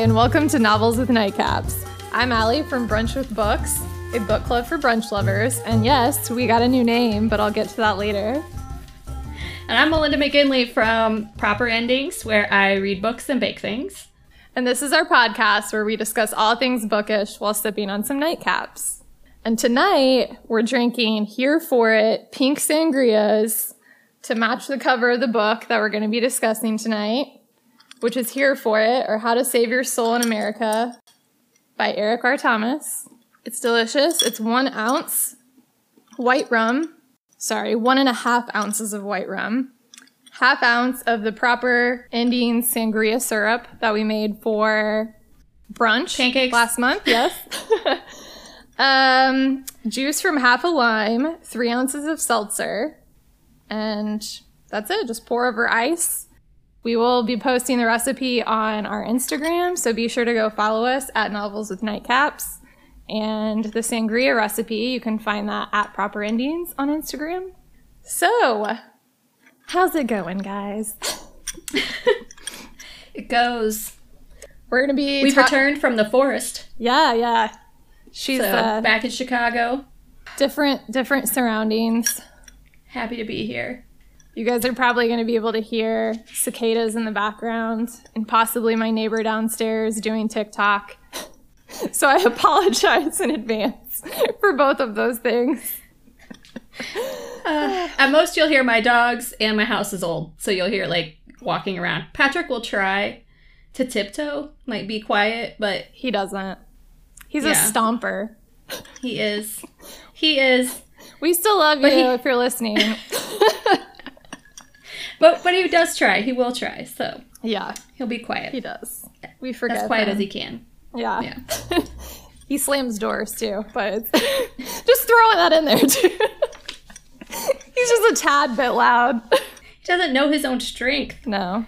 and welcome to Novels with Nightcaps. I'm Allie from Brunch with Books, a book club for brunch lovers. And yes, we got a new name, but I'll get to that later. And I'm Melinda McGinley from Proper Endings, where I read books and bake things. And this is our podcast where we discuss all things bookish while sipping on some nightcaps. And tonight, we're drinking Here For It pink sangrias to match the cover of the book that we're going to be discussing tonight, which is Here For It, or How to Save Your Soul in America by Eric R. Thomas. It's delicious. It's 1 ounce white rum. 1.5 ounces of white rum. 1/2 ounce of the Proper Endings sangria syrup that we made for brunch. Pancakes. Last month, yes. Juice from half a lime. 3 ounces of seltzer. And that's it. Just pour over ice. We will be posting the recipe on our Instagram, so be sure to go follow us at Novels with Nightcaps. And the sangria recipe, you can find that at Proper Endings on Instagram. So, how's it going, guys? It goes. We're going to be... We've returned from the forest. Yeah. She's back in Chicago. Different surroundings. Happy to be here. You guys are probably going to be able to hear cicadas in the background and possibly my neighbor downstairs doing TikTok. So I apologize in advance for both of those things. At most, you'll hear my dogs, and my house is old, so you'll hear, walking around. Patrick will try to tiptoe, be quiet, but... He doesn't. He's a stomper. He is. We still love you if you're listening. But he does try. He will try, so... Yeah. He'll be quiet. He does. We forget as quiet him. as he can. Yeah. He slams doors, too, but just throwing that in there, too. He's just a tad bit loud. He doesn't know his own strength. No.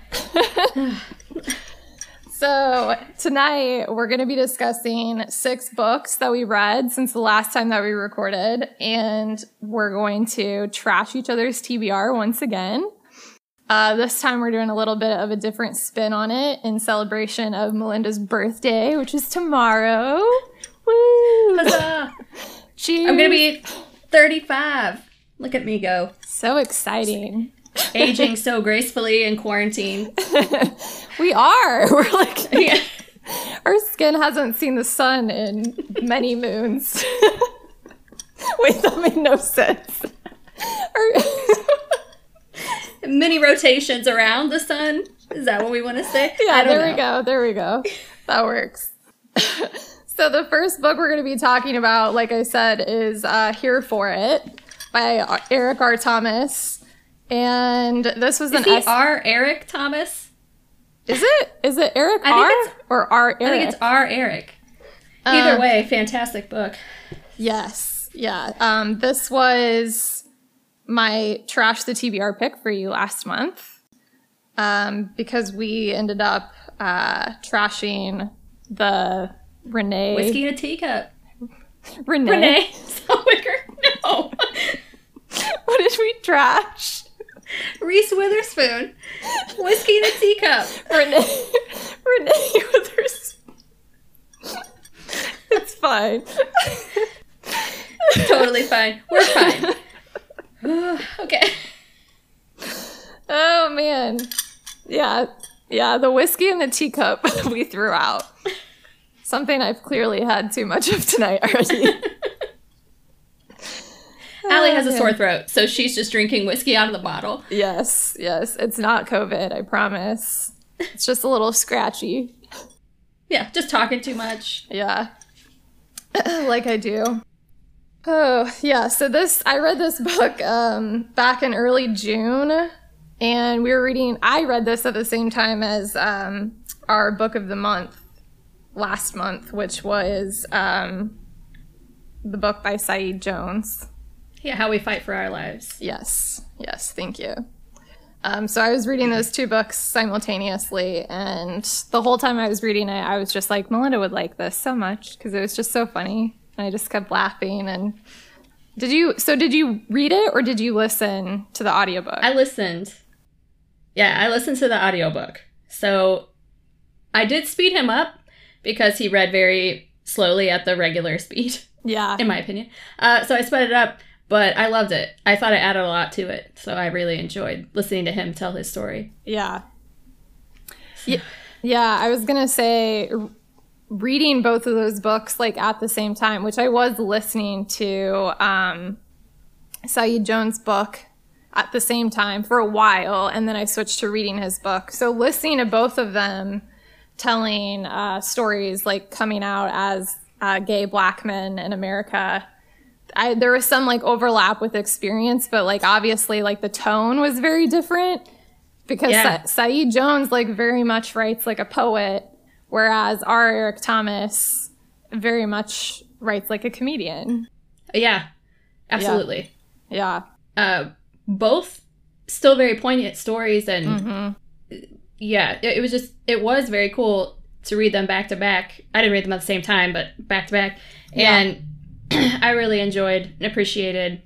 So tonight we're going to be discussing 6 books that we read since the last time that we recorded, and we're going to trash each other's TBR once again. This time we're doing a little bit of a different spin on it in celebration of Melinda's birthday, which is tomorrow. Woo! Huzzah! Cheers! I'm going to be 35. Look at me go. So exciting. Aging so gracefully in quarantine. We are. We're yeah. Our skin hasn't seen the sun in many moons. Wait, that made no sense. Many rotations around the sun. Is that what we want to say? Yeah, there we go. That works. So the first book we're going to be talking about, like I said, is Here For It by Eric R. Thomas. And this was Eric Thomas? Is it Eric R. or R. Eric? I think it's R. Eric. Either way, fantastic book. Yes. Yeah. This was my Trash the TBR pick for you last month. Because we ended up trashing the Renee. Whiskey in a Teacup. Renee Zellweger. No. What did we trash? Reese Witherspoon. Whiskey in a Teacup. Renee Witherspoon. It's fine. Totally fine. We're fine. Okay. Oh, man. Yeah, the whiskey in the teacup we threw out. Something I've clearly had too much of tonight already. Allie has a sore throat, so she's just drinking whiskey out of the bottle. Yes. It's not COVID, I promise. It's just a little scratchy. Yeah, just talking too much. Yeah. Like I do. Oh, yeah. So I read this book back in early June, and I read this at the same time as our book of the month last month, which was the book by Saeed Jones. Yeah, How We Fight for Our Lives. Yes, thank you. So I was reading those 2 books simultaneously, and the whole time I was reading it, I was just like, Melinda would like this so much, because it was just so funny. And I just kept laughing. And did you read it, or did you listen to the audiobook? I listened. Yeah, I listened to the audiobook. So I did speed him up, because he read very slowly at the regular speed, Yeah. in my opinion. So I sped it up, but I loved it. I thought it added a lot to it, so I really enjoyed listening to him tell his story. Yeah. Yeah, I was going to say reading both of those books like at the same time, which I was listening to Saeed Jones' book at the same time for a while, and then I switched to reading his book. So listening to both of them telling stories like coming out as gay black men in America, there was some like overlap with experience, but like obviously like the tone was very different because Saeed Jones like very much writes like a poet, whereas R. Eric Thomas very much writes like a comedian. Yeah, absolutely. Yeah. Both still very poignant stories, and yeah, it was very cool to read them back to back. I didn't read them at the same time, but back to back. And I really enjoyed and appreciated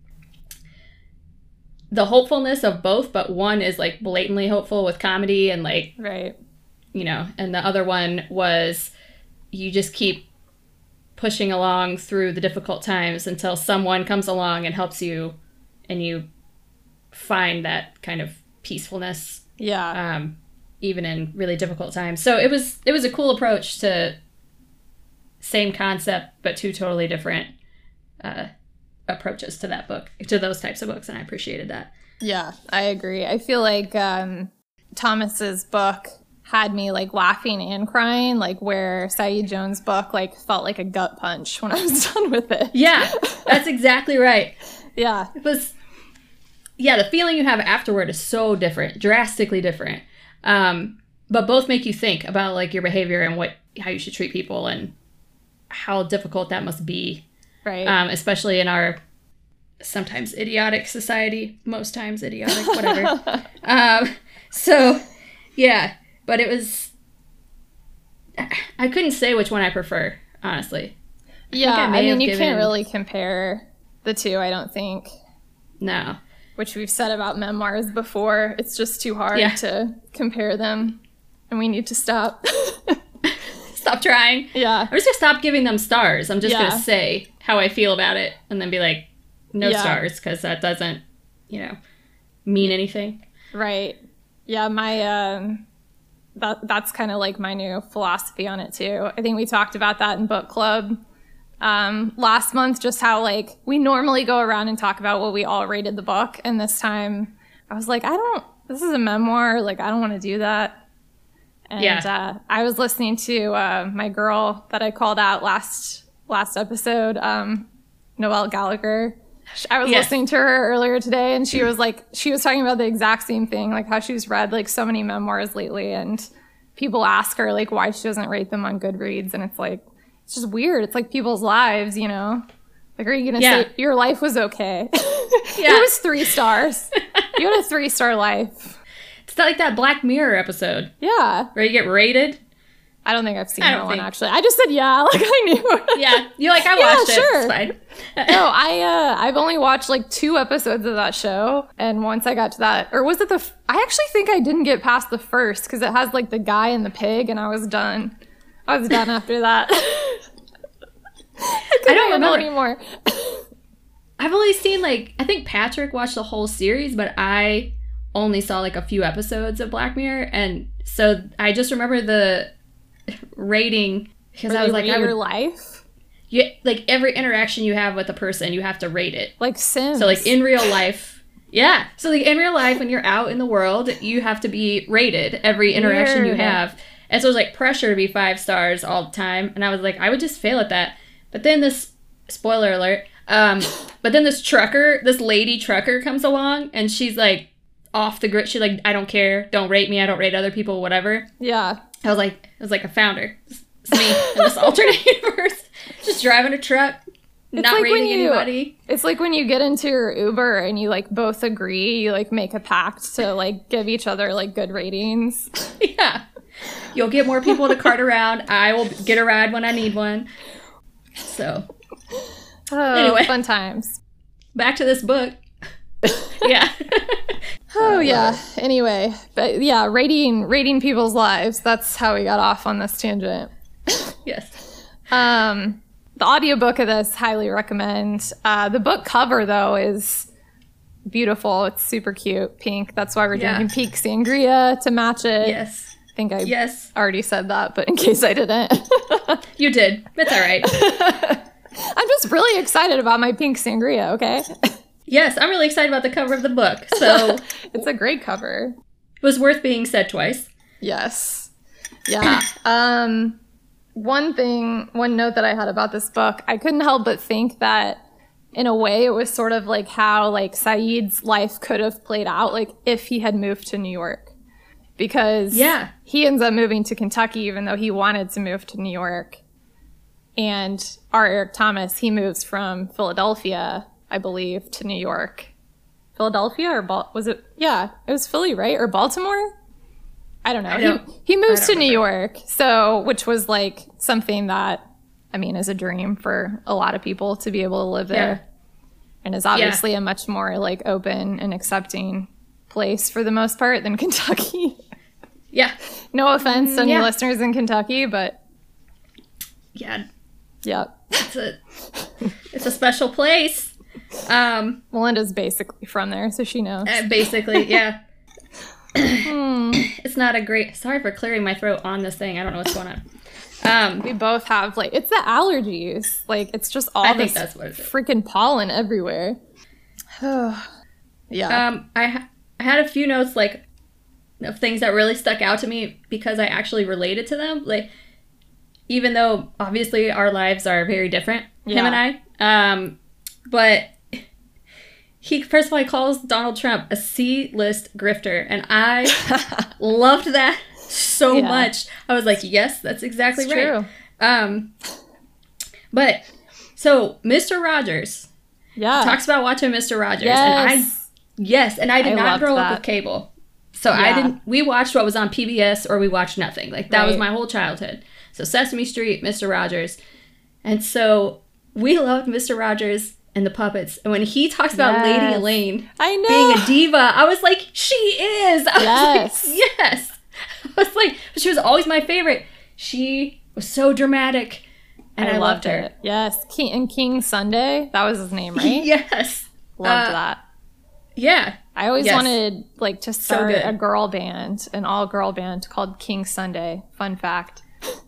the hopefulness of both, but one is like blatantly hopeful with comedy and like, right. You know, and the other one was you just keep pushing along through the difficult times until someone comes along and helps you and you find that kind of peacefulness. Yeah. Even in really difficult times. So it was a cool approach to same concept, but two totally different approaches to that book, to those types of books, and I appreciated that. Yeah, I agree. I feel like Thomas's book had me like laughing and crying, like where Saeed Jones' book like felt like a gut punch when I was done with it. Yeah, that's exactly right. Yeah. It was, yeah, the feeling you have afterward is so different, drastically different. But both make you think about like your behavior and how you should treat people and how difficult that must be. Right. Especially in our sometimes idiotic society, most times idiotic, whatever. So yeah, but it was, I couldn't say which one I prefer, honestly. Yeah. I mean, you can't really compare the two, I don't think. No. Which we've said about memoirs before. It's just too hard to compare them. And we need to stop. Stop trying. Yeah. I'm just going to stop giving them stars. I'm just going to say how I feel about it and then be like, no stars, because that doesn't, mean anything. Right. Yeah, my that's kind of like my new philosophy on it too. I think we talked about that in book club last month, just how like we normally go around and talk about what we all rated the book, and this time I was like, this is a memoir, like I don't want to do that. And I was listening to my girl that I called out last episode, Noelle Gallagher. I was listening to her earlier today, and she was talking about the exact same thing, like how she's read like so many memoirs lately, and people ask her like why she doesn't rate them on Goodreads, and it's like, it's just weird. It's like people's lives, Like, are you going to say your life was okay? It was 3 stars. You had a 3-star life. It's like that Black Mirror episode. Yeah. Where you get rated. I don't think I've seen that one, actually. I just said like I knew. Yeah. You're like, I watched it. Sure. It's fine. No, I've only watched like 2 episodes of that show. And once I got to that, or was it I actually think I didn't get past the first, because it has like the guy and the pig, and I was done. After that. I don't remember anymore. I've only seen I think Patrick watched the whole series, but I only saw like a few episodes of Black Mirror, and so I just remember the rating, because I was like, your life? Yeah, like every interaction you have with a person, you have to rate it. Like Sims. So like in real life, yeah. So like in real life, when you're out in the world, you have to be rated every interaction you have. And so it was like pressure to be 5 stars all the time. And I was like, I would just fail at that. But then this, spoiler alert, but then this lady trucker comes along, and she's like off the grid. She's like, I don't care. Don't rate me. I don't rate other people, whatever. Yeah. I was like, I found her. It's me in this alternate universe. Just driving a truck, not rating anybody. It's like when you get into your Uber and you like both agree, you like make a pact to like give each other like good ratings. Yeah. You'll get more people to cart around. I will get a ride when I need one. So, anyway, fun times. Back to this book. Yeah. Oh yeah. Anyway, but yeah, rating people's lives. That's how we got off on this tangent. Yes. The audiobook of this, highly recommend. The book cover, though, is beautiful. It's super cute. Pink. That's why we're drinking pink sangria to match it. Yes. I think I already said that, but in case I didn't. You did. That's all right. I'm just really excited about my pink sangria, okay? Yes, I'm really excited about the cover of the book. So it's a great cover. It was worth being said twice. Yes. Yeah. One note that I had about this book, I couldn't help but think that in a way it was sort of like how like Saeed's life could have played out like if he had moved to New York. Because he ends up moving to Kentucky even though he wanted to move to New York. And our Eric Thomas, he moves from Philadelphia, I believe, to New York. Philadelphia or was it? Yeah, it was Philly, right? Or Baltimore? I don't know. He moves to New York, so which was like something that, I mean, is a dream for a lot of people to be able to live there. And is obviously a much more like open and accepting place for the most part than Kentucky. Yeah. No offense to any listeners in Kentucky, but yeah. It's a special place. Melinda's basically from there, so she knows. Basically, yeah. It's not a great... Sorry for clearing my throat on this thing. I don't know what's going on. We both have, like... It's the allergies. Like, it's just all this that's what it is. Freaking pollen everywhere. Yeah. I had a few notes, like, of things that really stuck out to me because I actually related to them. Like, even though, obviously, our lives are very different, him and I. But... He, first of all, he calls Donald Trump a C-list grifter, and I loved that so much. I was like, yes, that's exactly it's right. True. But, so, Mr. Rogers talks about watching Mr. Rogers, and I did not grow up with cable. So we watched what was on PBS, or we watched nothing. Like, that was my whole childhood. So, Sesame Street, Mr. Rogers. And so, we loved Mr. Rogers and the puppets. And when he talks about Lady Elaine being a diva, I was like, she is. I was like, yes. I was like, she was always my favorite. She was so dramatic. And I loved her. Yes. King Sunday. That was his name, right? Yes. Loved that. Yeah. I always wanted like to start a girl band, an all-girl band called King Sunday. Fun fact.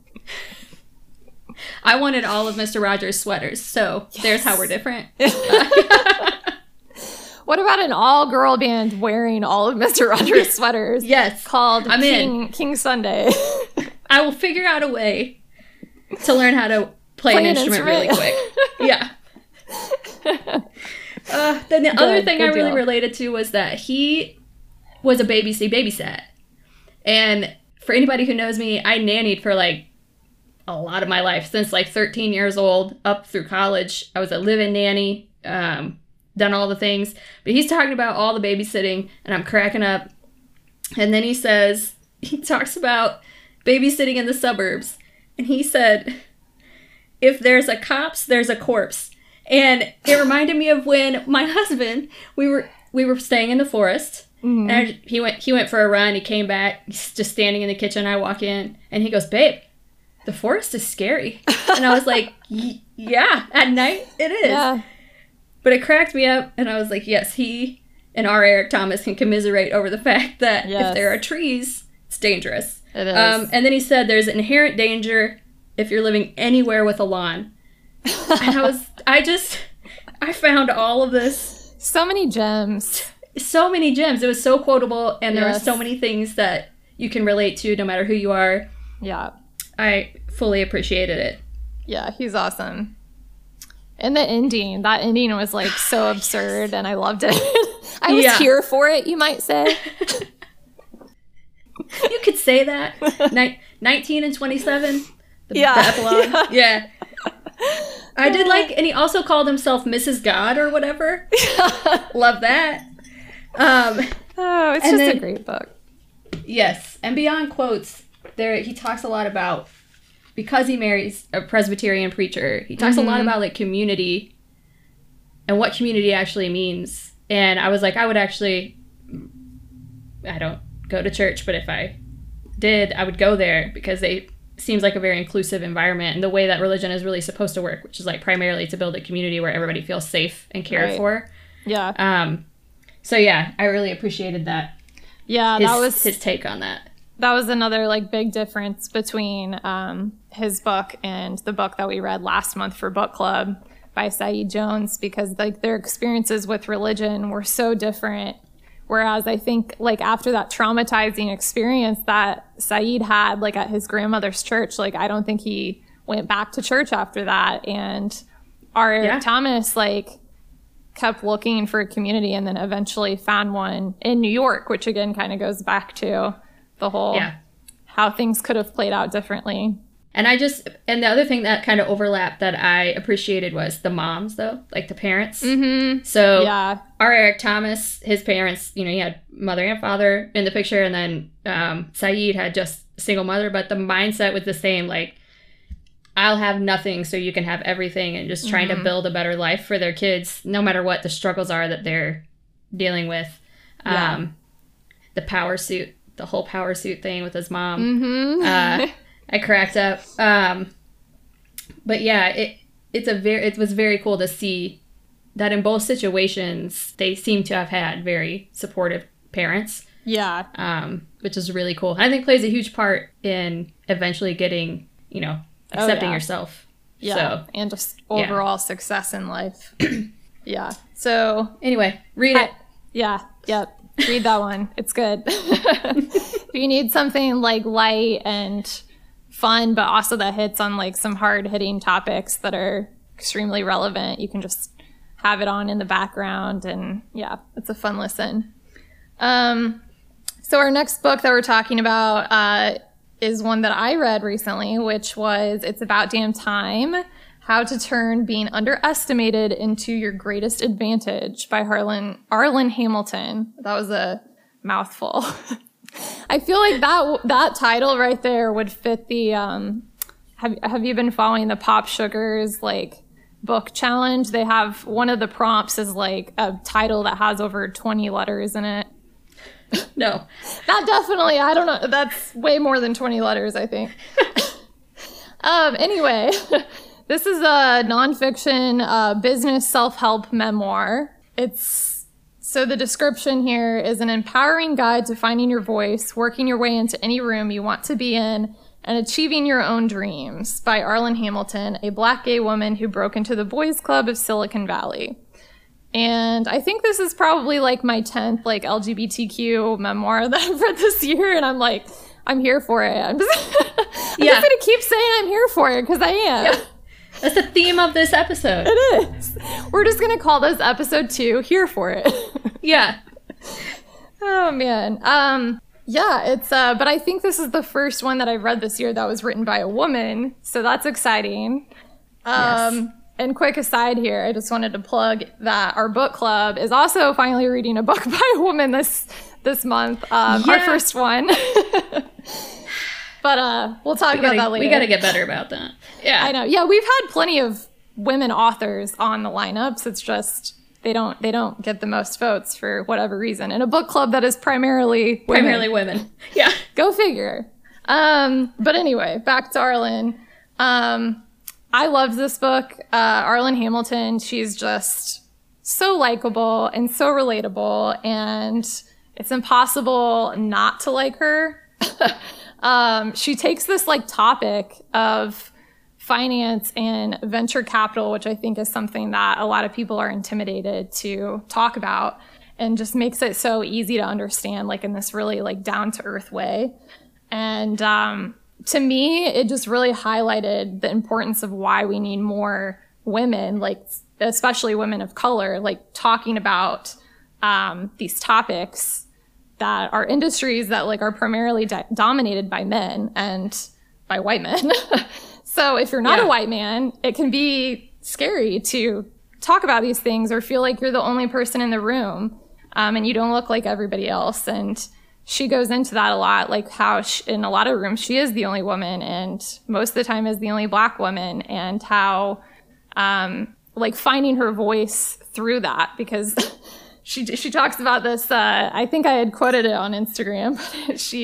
I wanted all of Mr. Rogers' sweaters, so there's how we're different. What about an all-girl band wearing all of Mr. Rogers' sweaters? Yes. Called King Sunday. I will figure out a way to learn how to play an instrument really quick. Yeah. Then the other thing I really related to was that he was a babysat. And for anybody who knows me, I nannied for like a lot of my life, since like 13 years old up through college. I was a live-in nanny, done all the things. But he's talking about all the babysitting, and I'm cracking up. And then he talks about babysitting in the suburbs. And he said, if there's a cops, there's a corpse. And it reminded me of when my husband, we were staying in the forest. Mm-hmm. And he went for a run. He came back, he's just standing in the kitchen. I walk in, and he goes, babe, the forest is scary. And I was like, yeah, at night it is. Yeah. But it cracked me up, and I was like, yes, he and our Eric Thomas can commiserate over the fact that if there are trees, it's dangerous. It is. And then he said there's inherent danger if you're living anywhere with a lawn. And I found all of this. So many gems. So many gems. It was so quotable, and there were so many things that you can relate to no matter who you are. Yeah. I fully appreciated it. Yeah, he's awesome. And that ending was like so absurd, and I loved it. I was here for it, you might say. You could say that. 19 and 27. The epilogue. Yeah. I did like, and he also called himself Mrs. God or whatever. Love that. It's just a great book. Yes. And beyond quotes, he talks a lot about, because he marries a Presbyterian preacher, he talks a lot about like community and what community actually means. And I was like, I don't go to church, but if I did, I would go there because they seems like a very inclusive environment, and the way that religion is really supposed to work, which is like primarily to build a community where everybody feels safe and cared for. Yeah. So yeah, I really appreciated that. Yeah, that was his take on that. That was another like big difference between his book and the book that we read last month for book club by Saeed Jones, because like their experiences with religion were so different. Whereas I think like after that traumatizing experience that Saeed had like at his grandmother's church, like I don't think he went back to church after that. And Eric Thomas like kept looking for a community and then eventually found one in New York, which again kind of goes back to the whole how things could have played out differently. And the other thing that kind of overlapped that I appreciated was the moms, though, like the parents. Mm-hmm. So our Eric Thomas, his parents, you know, he had mother and father in the picture, and then Saeed had just a single mother, but the mindset was the same, like, I'll have nothing so you can have everything, and just trying to build a better life for their kids, no matter what the struggles are that they're dealing with. The power suit, the whole power suit thing with his mom. Mm-hmm. I cracked up. But yeah, it was very cool to see that in both situations, they seem to have had very supportive parents. Yeah. Which is really cool. I think plays a huge part in eventually getting, you know, accepting yourself. Yeah. So, and just overall success in life. Yeah. So anyway, read it. Yeah. Yep. Read that one. It's good. If you need something like light and fun, but also that hits on like some hard hitting topics that are extremely relevant, you can just have it on in the background, and yeah, it's a fun listen. So our next book that we're talking about is one that I read recently, which was It's About Damn Time: How to Turn Being Underestimated into Your Greatest Advantage by Arlan Hamilton. That was a mouthful. I feel like that title right there would fit the have you been following the Pop Sugars like book challenge? They have one of the prompts is like a title that has over 20 letters in it. No. That definitely, I don't know, that's way more than 20 letters, I think. Anyway, this is a nonfiction business self-help memoir. So the description here is an empowering guide to finding your voice, working your way into any room you want to be in, and achieving your own dreams by Arlan Hamilton, a Black gay woman who broke into the boys' club of Silicon Valley. And I think this is probably like my 10th like LGBTQ memoir that I've read this year, and I'm like, I'm here for it. I'm just gonna keep saying I'm here for it because I am. Yeah. That's the theme of this episode. It is. We're just going to call this episode 2, Here for It. Yeah. Oh, man. Yeah, it's, but I think this is the first one that I've read this year that was written by a woman. So that's exciting. Yes. And quick aside here, I just wanted to plug that our book club is also finally reading a book by a woman this month. Our first one. But we'll talk about that later. We got to get better about that. Yeah. I know. Yeah, we've had plenty of women authors on the lineups. It's just they don't get the most votes for whatever reason. In a book club that is primarily women. Yeah. Go figure. But anyway, back to Arlan. I loved this book. Arlan Hamilton, she's just so likable and so relatable, and it's impossible not to like her. She takes this like topic of finance and venture capital, which I think is something that a lot of people are intimidated to talk about, and just makes it so easy to understand, like in this really like down to earth way. And to me, it just really highlighted the importance of why we need more women, like especially women of color, like talking about these topics that are industries that like are primarily dominated by men and by white men. So if you're not a white man, it can be scary to talk about these things or feel like you're the only person in the room, and you don't look like everybody else. And she goes into that a lot, like how in a lot of rooms she is the only woman, and most of the time is the only Black woman, and how like finding her voice through that, because she talks about this, I think I had quoted it on Instagram, but she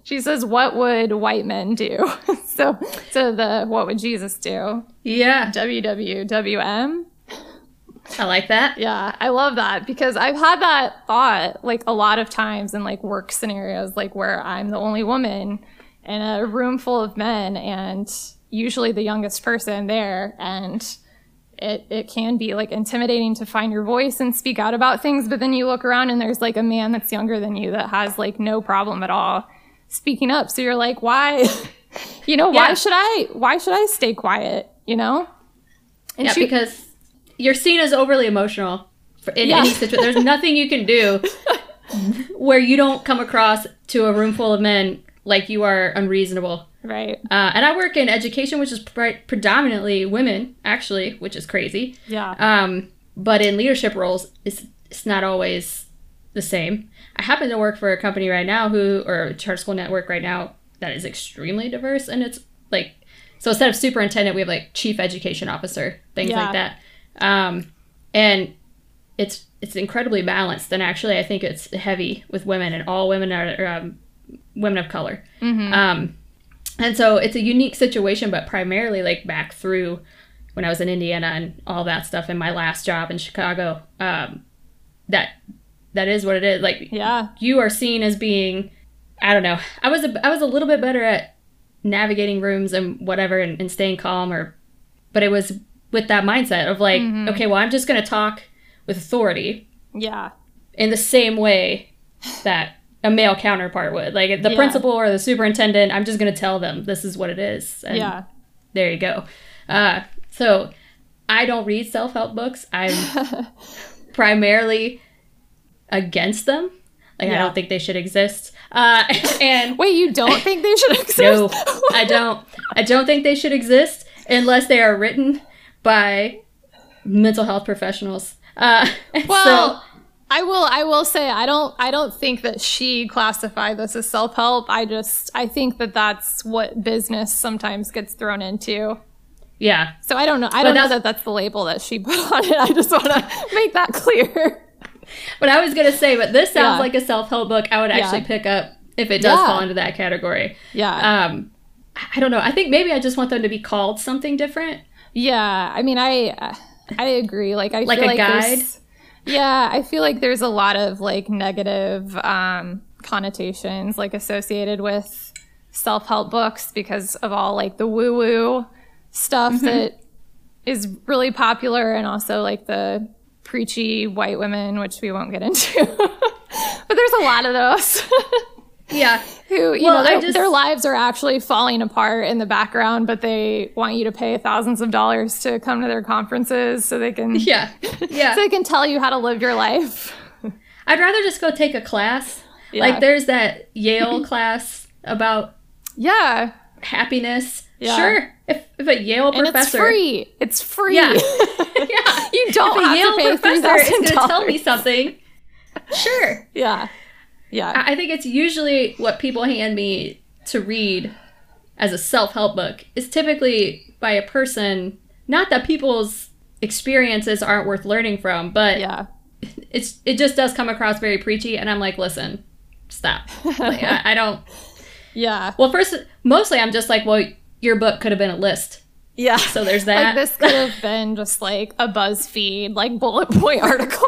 She says, what would white men do? So the what would Jesus do? Yeah. WWWM. I like that. Yeah, I love that because I've had that thought like a lot of times in like work scenarios, like where I'm the only woman in a room full of men and usually the youngest person there. And it can be like intimidating to find your voice and speak out about things. But then you look around and there's like a man that's younger than you that has like no problem at all speaking up. So you're like, why, why should I stay quiet, And because you're seen as overly emotional in any situation. There's nothing you can do where you don't come across to a room full of men like you are unreasonable. Right. And I work in education, which is predominantly women, actually, which is crazy. Yeah. But in leadership roles, it's not always the same. I happen to work for a company right now or a charter school network right now that is extremely diverse. And it's like, so instead of superintendent, we have like chief education officer, things like that. And it's incredibly balanced. And actually, I think it's heavy with women, and all women are women of color. Mm-hmm. And so it's a unique situation, but primarily like back through when I was in Indiana and all that stuff in my last job in Chicago, that is what it is. Like, you are seen as being, I don't know. I was a little bit better at navigating rooms and whatever and staying calm, but it was with that mindset of like, okay, well, I'm just going to talk with authority. Yeah. In the same way that a male counterpart would. Like the principal or the superintendent, I'm just going to tell them this is what it is. And there you go. So I don't read self-help books. I'm primarily against them. Like, I don't think they should exist. And wait, you don't think they should exist? No, I don't. I don't think they should exist unless they are written by mental health professionals. Well, I will say I don't think that she classified this as self-help. I think that that's what business sometimes gets thrown into. Yeah. So I don't know. I don't know that that's the label that she put on it. I just want to make that clear. But I was going to say, but this sounds like a self-help book I would actually pick up if it does fall into that category. Yeah. I don't know. I think maybe I just want them to be called something different. Yeah. I mean, I agree. Like, I like feel a guide. I feel like there's a lot of like negative connotations like associated with self-help books because of all like the woo-woo stuff that is really popular, and also like the preachy white women, which we won't get into. But there's a lot of those. Yeah. Who, their lives are actually falling apart in the background, but they want you to pay thousands of dollars to come to their conferences so they can so they can tell you how to live your life. I'd rather just go take a class. Yeah. Like there's that Yale class about happiness. Yeah. Sure. If a Yale professor, and it's free. Yeah. You don't have Yale to pay professor is going to tell me something. Sure. Yeah. Yeah. I think it's usually what people hand me to read as a self-help book is typically by a person, not that people's experiences aren't worth learning from, but it just does come across very preachy, and I'm like, listen, stop. Like, I don't. Yeah. Well, mostly I'm just like, well, your book could have been a list. Yeah. So there's that. Like this could have been just like a BuzzFeed like bullet point article.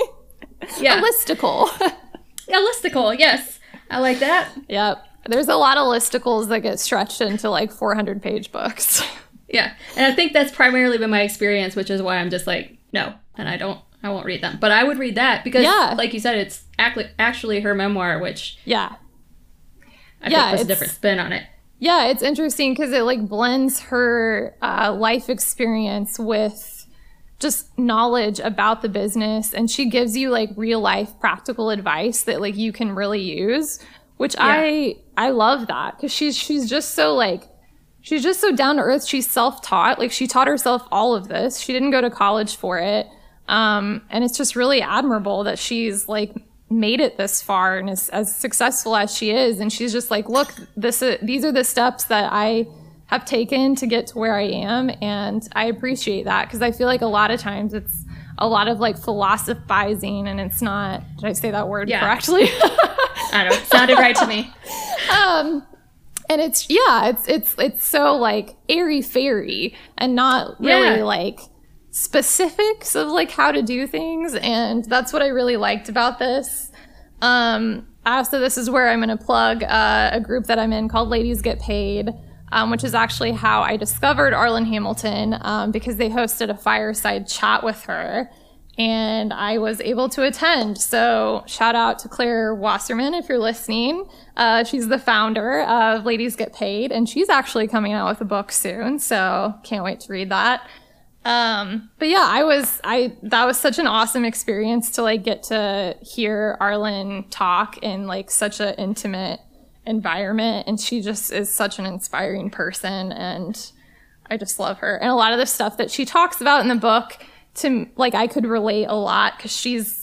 A listicle. Yeah, listicle. Yes. I like that. Yep. There's a lot of listicles that get stretched into like 400-page books. Yeah. And I think that's primarily been my experience, which is why I'm just like, no. And I won't read them. But I would read that because, like you said, it's actually her memoir, which I think puts a different spin on it. Yeah, it's interesting because it like blends her life experience with just knowledge about the business, and she gives you like real life practical advice that like you can really use, which I love that because she's just so down to earth. She's self-taught. Like she taught herself all of this. She didn't go to college for it. And it's just really admirable that she's like made it this far and is as successful as she is. And she's just like, look, these are the steps that I have taken to get to where I am. And I appreciate that because I feel like a lot of times it's a lot of like philosophizing, and it's not, did I say that word correctly? I don't know. It sounded right to me. And it's so like airy fairy and not really like specifics of like how to do things, and that's what I really liked about this. Also, this is where I'm going to plug a group that I'm in called Ladies Get Paid, which is actually how I discovered Arlan Hamilton, because they hosted a fireside chat with her, and I was able to attend. So shout out to Claire Wasserman if you're listening. She's the founder of Ladies Get Paid, and she's actually coming out with a book soon, so can't wait to read that. But yeah, that was such an awesome experience to like get to hear Arlan talk in like such an intimate environment, and she just is such an inspiring person, and I just love her. And a lot of the stuff that she talks about in the book, to like, I could relate a lot, because she's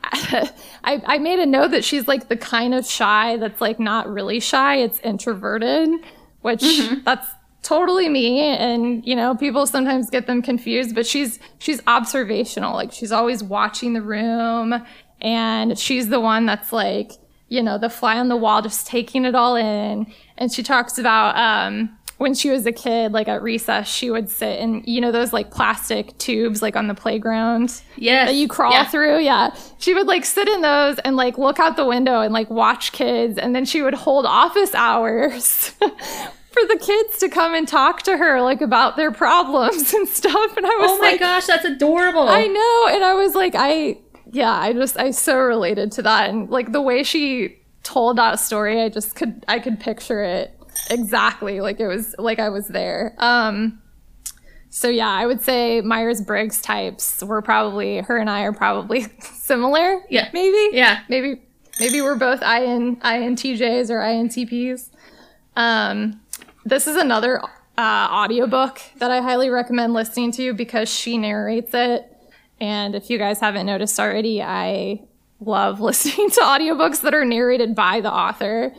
I made a note that she's like the kind of shy that's like not really shy, it's introverted, which that's totally me. And you know, people sometimes get them confused, but she's observational. Like, she's always watching the room, and she's the one that's like, you know, the fly on the wall, just taking it all in. And she talks about when she was a kid, like at recess, she would sit in, you know, those like plastic tubes like on the playground that you crawl through. Yeah. She would like sit in those and like look out the window and like watch kids. And then she would hold office hours for the kids to come and talk to her like about their problems and stuff. And I was my gosh, that's adorable. I know. And I was like, I so related to that. And like the way she told that story, I could picture it exactly. Like, it was like I was there. So yeah, I would say Myers-Briggs types were probably, her and I are probably similar. Yeah. Maybe. Yeah. Maybe we're both INTJs or INTPs. This is another audiobook that I highly recommend listening to, because she narrates it. And if you guys haven't noticed already, I love listening to audiobooks that are narrated by the author.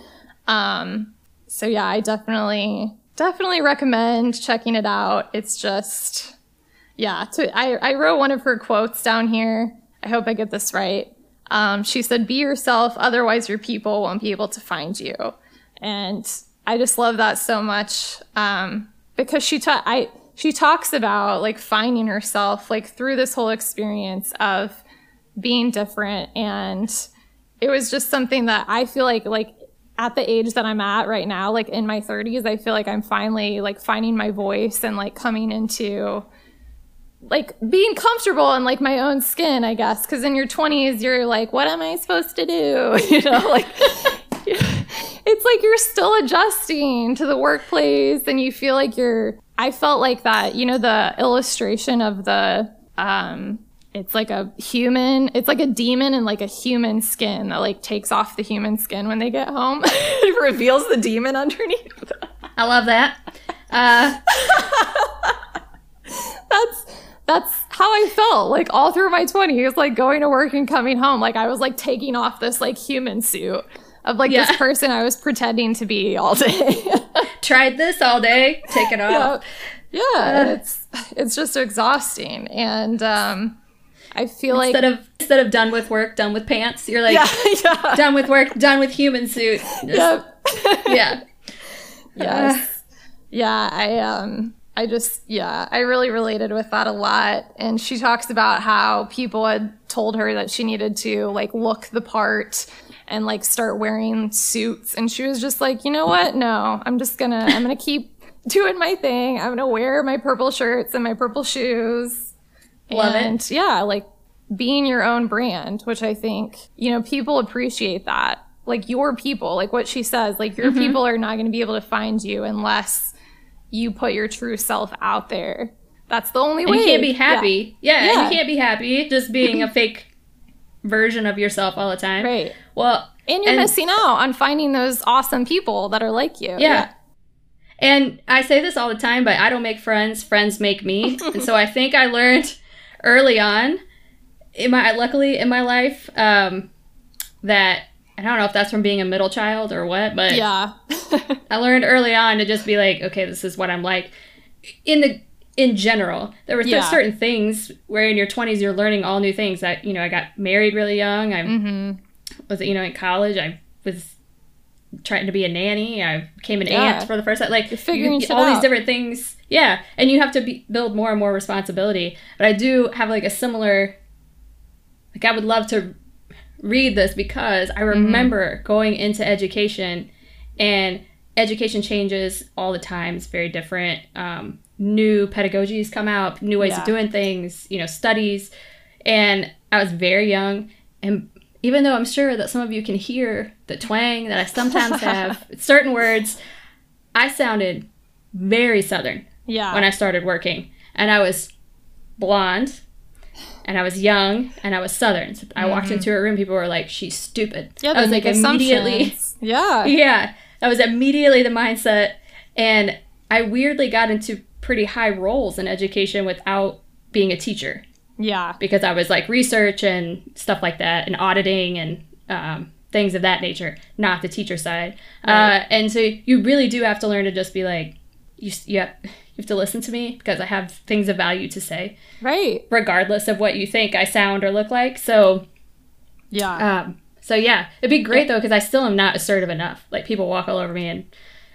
So yeah, I definitely recommend checking it out. It's just, yeah. I wrote one of her quotes down here. I hope I get this right. She said, "Be yourself, otherwise your people won't be able to find you." And I just love that so much, because she talks about like finding herself like through this whole experience of being different. And it was just something that I feel like at the age that I'm at right now, like in my 30s, I feel like I'm finally like finding my voice and like coming into like being comfortable in like my own skin, I guess. Because in your 20s, you're like, what am I supposed to do? You know, like it's like you're still adjusting to the workplace, and you feel like I felt like that, you know, the illustration of the, it's like a demon in like a human skin that like takes off the human skin when they get home. It reveals the demon underneath. I love that. That's how I felt like all through my 20s, like going to work and coming home. Like I was like taking off this like human suit of like this person I was pretending to be all day. Tried this all day, take it off. Yeah, it's just exhausting. And I feel instead of done with work, done with pants, you're like done with work, done with human suit. Yeah. Yes. I really related with that a lot. And she talks about how people had told her that she needed to like look the part and like start wearing suits. And she was just like, you know what? No, I'm gonna keep doing my thing. I'm gonna wear my purple shirts and my purple shoes. Love it. Yeah, like being your own brand, which I think, you know, people appreciate that. Like your people, like what she says, like your people are not going to be able to find you unless you put your true self out there. That's the only way. You can't be happy. Yeah. You can't be happy just being a fake version of yourself all the time. Right. Well, and you're missing out on finding those awesome people that are like you. Yeah. And I say this all the time, but I don't make friends. Friends make me. And so I think I learned early on luckily in my life, that, I don't know if that's from being a middle child or what, but yeah. I learned early on to just be like, okay, this is what I'm like. In general, there were certain things where in your 20s you're learning all new things. That, you know, I got married really young. I was, you know, in college. I was trying to be a nanny. I became an aunt for the first time. Like, you're figuring shit all out. these different things. Yeah. And you have to build more and more responsibility. But I do have like a similar, like, I would love to read this because I remember going into education, and education changes all the time. It's very different. New pedagogies come out, new ways of doing things, studies. And I was very young. And even though I'm sure that some of you can hear the twang that I sometimes have, certain words, I sounded very Southern when I started working. And I was blonde, and I was young, and I was Southern. So I walked into a room, people were like, she's stupid. Yeah, I was like, immediately. Yeah. Yeah. That was immediately the mindset. And I weirdly got into pretty high roles in education without being a teacher. Yeah. Because I was like research and stuff like that, and auditing and things of that nature, not the teacher side. Right. And so you really do have to learn to just be like, you have to listen to me because I have things of value to say. Right. Regardless of what you think I sound or look like. So, yeah. It'd be great though, because I still am not assertive enough. Like, people walk all over me, and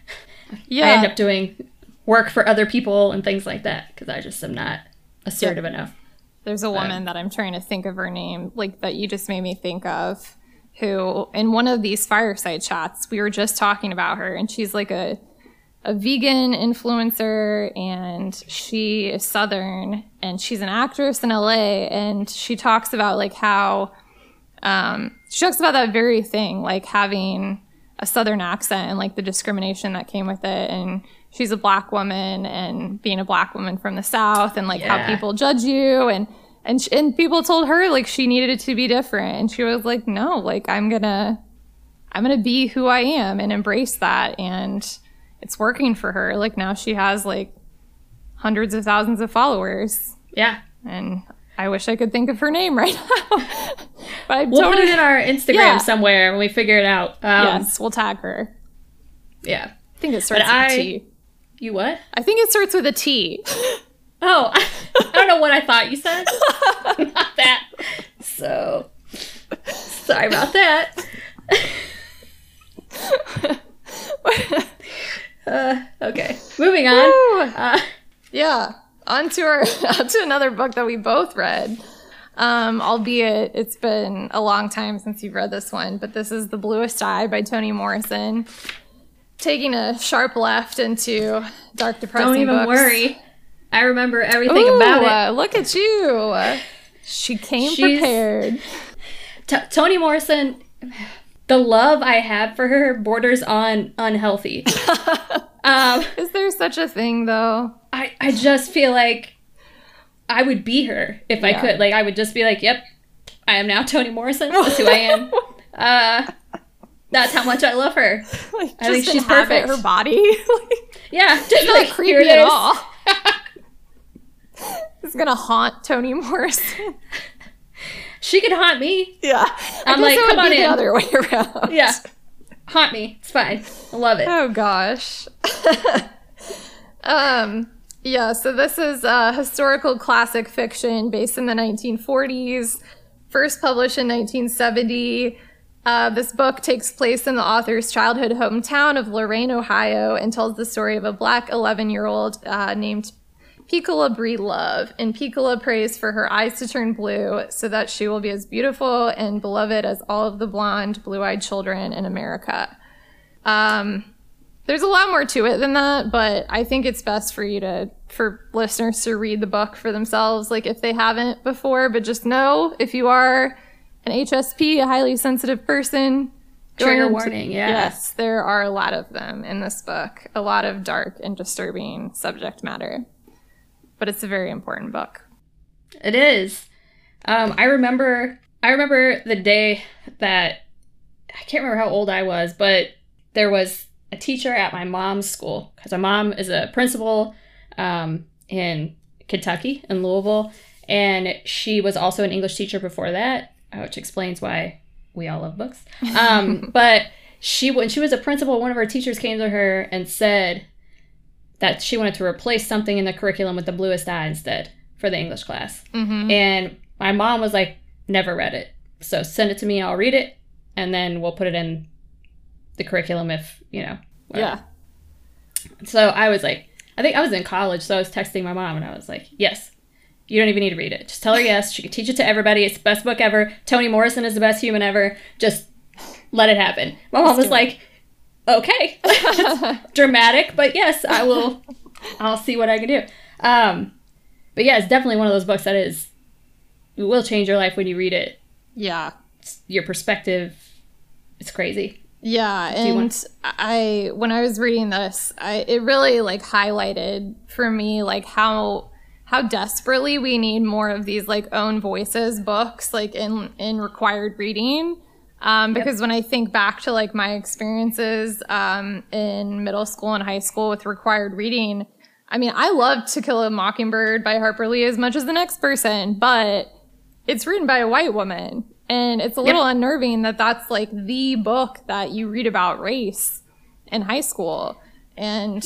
I end up doing work for other people and things like that because I just am not assertive enough. There's a woman that I'm trying to think of her name, like, that you just made me think of, who in one of these fireside chats, we were just talking about her, and she's like a vegan influencer, and she is Southern, and she's an actress in LA, and she talks about like how she talks about that very thing, like having a Southern accent and like the discrimination that came with it. And she's a Black woman, and being a Black woman from the South, and like how people judge you, and people told her like she needed it to be different, and she was like, no, like I'm gonna be who I am and embrace that. And it's working for her. Like, now she has like hundreds of thousands of followers. Yeah. And I wish I could think of her name right now. But we'll put it in our Instagram somewhere when we figure it out. Yes, we'll tag her. Yeah. I think it starts with a T. You what? I think it starts with a T. Oh, I don't know what I thought you said. Not that. So, sorry about that. Okay, moving on. Yeah, on to another book that we both read. Albeit it's been a long time since you've read this one, but this is The Bluest Eye by Toni Morrison. Taking a sharp left into dark, depressing books. Don't even worry. I remember everything about it. Look at you. She came prepared. Toni Morrison, the love I have for her borders on unhealthy. Is there such a thing, though? I just feel like I would be her if I could. Like, I would just be like, yep, I am now Toni Morrison. That's who I am. That's how much I love her. Like, I think she's perfect. Her body. Yeah, just not like, creepy at all. It's gonna haunt Toni Morrison. She could haunt me. Yeah, I'm like, come on in. The other way around. Yeah, haunt me. It's fine. I love it. Oh gosh. Yeah. So this is a historical classic fiction based in the 1940s, first published in 1970. This book takes place in the author's childhood hometown of Lorain, Ohio, and tells the story of a Black 11-year-old named Piccola Breedlove. And Piccola prays for her eyes to turn blue so that she will be as beautiful and beloved as all of the blonde, blue-eyed children in America. There's a lot more to it than that, but I think it's best for listeners to read the book for themselves, like if they haven't before. But just know, if you are an HSP, a highly sensitive person, trigger warning, yes, there are a lot of them in this book, a lot of dark and disturbing subject matter. But it's a very important book. It is. I remember the day that, I can't remember how old I was, but there was a teacher at my mom's school, because my mom is a principal in Kentucky, in Louisville, and she was also an English teacher before that, which explains why we all love books. But when she was a principal, one of her teachers came to her and said that she wanted to replace something in the curriculum with The Bluest Eye instead for the English class. Mm-hmm. And my mom was like, never read it. So send it to me, I'll read it, and then we'll put it in the curriculum if, whatever. Yeah. So I was like, I think I was in college, so I was texting my mom, and I was like, yes, you don't even need to read it. Just tell her yes. She can teach it to everybody. It's the best book ever. Toni Morrison is the best human ever. Just let it happen. My mom was like, okay. Dramatic, but yes, I will. I'll see what I can do. But yeah, it's definitely one of those books that it will change your life when you read it. Yeah. Your perspective is crazy. Yeah, and when I was reading this, it really like highlighted for me like how desperately we need more of these like own voices books like in required reading. Because when I think back to like my experiences in middle school and high school with required reading, I mean, I loved To Kill a Mockingbird by Harper Lee as much as the next person, but it's written by a white woman. And it's a little unnerving that that's like the book that you read about race in high school. And,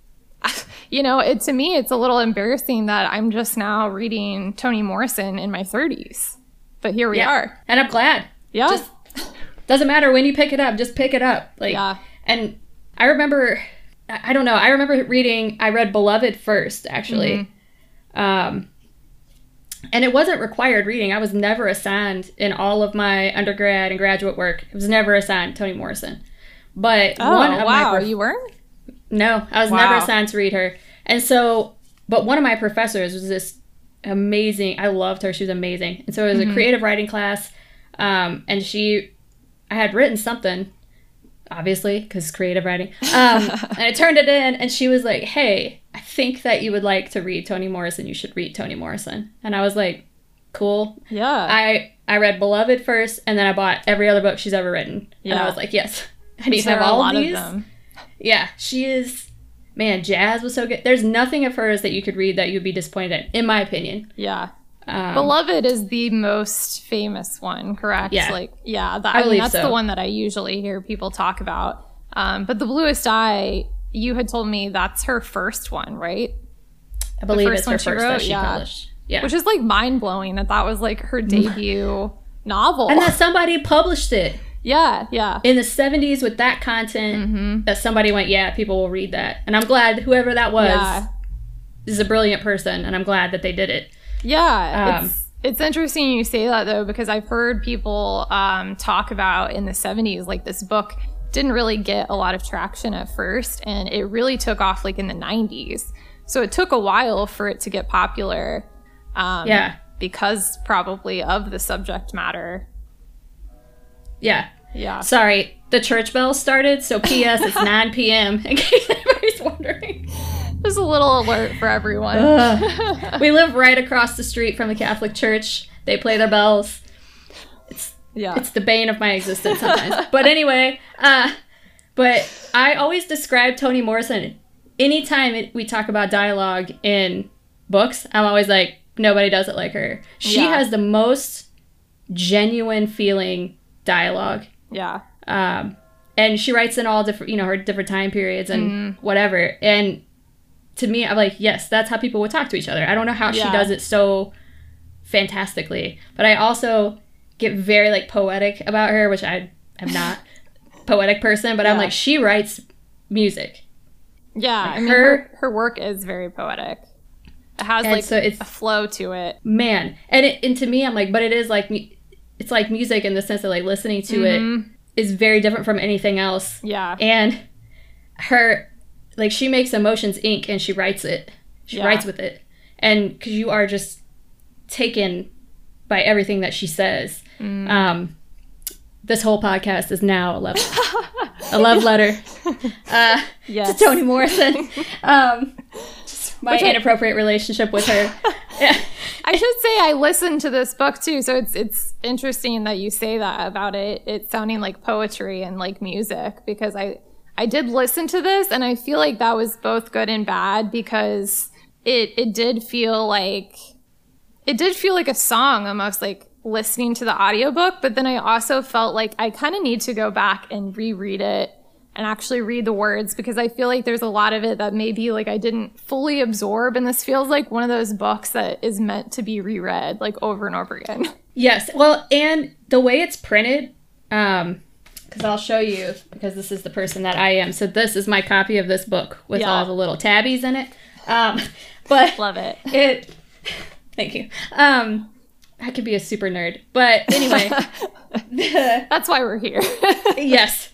to me, it's a little embarrassing that I'm just now reading Toni Morrison in my 30s. But here we are. And I'm glad. Yeah. Just doesn't matter when you pick it up, just pick it up. And I remember, I don't know, I read Beloved first, actually. Mm-hmm. And it wasn't required reading. I was never assigned in all of my undergrad and graduate work. It was never assigned Toni Morrison. But you weren't? No, I was never assigned to read her. And so, but one of my professors was this amazing, I loved her. She was amazing. And so it was a creative writing class. And I had written something, obviously, because creative writing. And I turned it in, and she was like, hey, I think that you would like to read Toni Morrison. You should read Toni Morrison. And I was like, cool. Yeah. I read Beloved first, and then I bought every other book she's ever written. Yeah. And I was like, yes, I need to have all of these. Yeah, she is, man, Jazz was so good. There's nothing of hers that you could read that you'd be disappointed in my opinion. Yeah. Beloved is the most famous one, correct? Yeah. That's the one that I usually hear people talk about. But The Bluest Eye, you had told me that's her first one, right? I believe it's her first that she published. Yeah. Which is like mind-blowing that was like her debut novel. And that somebody published it. Yeah, yeah. In the 70s with that content, that somebody went, people will read that. And I'm glad whoever that was is a brilliant person, and I'm glad that they did it. Yeah, it's interesting you say that, though, because I've heard people talk about in the 70s, like this book didn't really get a lot of traction at first, and it really took off like in the 90s. So it took a while for it to get popular. Because probably of the subject matter. Yeah. Yeah. Sorry, the church bell started, so P.S. it's 9 p.m. in case anybody's wondering. There's a little alert for everyone. We live right across the street from the Catholic Church. They play their bells. It's the bane of my existence sometimes. But anyway, but I always describe Toni Morrison. Anytime we talk about dialogue in books, I'm always like, nobody does it like her. She has the most genuine feeling dialogue. Yeah. And she writes in all different, her different time periods and whatever. And to me, I'm like, yes, that's how people would talk to each other. I don't know how she does it so fantastically. But I also get very, like, poetic about her, which I am not a poetic person. But I'm like, she writes music. Yeah. Like, I mean, her work is very poetic. It has, like, so it's a flow to it. Man. And to me, I'm like, but it is, like, it's like music in the sense that, like, listening to it is very different from anything else. Yeah. And her, like, she makes emotions ink and she writes it. She writes with it. And because you are just taken by everything that she says. This whole podcast is now a love letter to Toni Morrison. My inappropriate relationship with her. I should say I listened to this book too, so it's interesting that you say that about it sounding like poetry and like music, because I did listen to this and I feel like that was both good and bad, because it did feel like a song almost, like listening to the audiobook, but then I also felt like I kind of need to go back and reread it and actually read the words, because I feel like there's a lot of it that maybe like I didn't fully absorb, and this feels like one of those books that is meant to be reread like over and over again. Yes. Well, and the way it's printed, because because I'll show you, because this is the person that I am. So this is my copy of this book with all the little tabbies in it. But love it. Thank you. I could be a super nerd, but anyway, that's why we're here. Yes.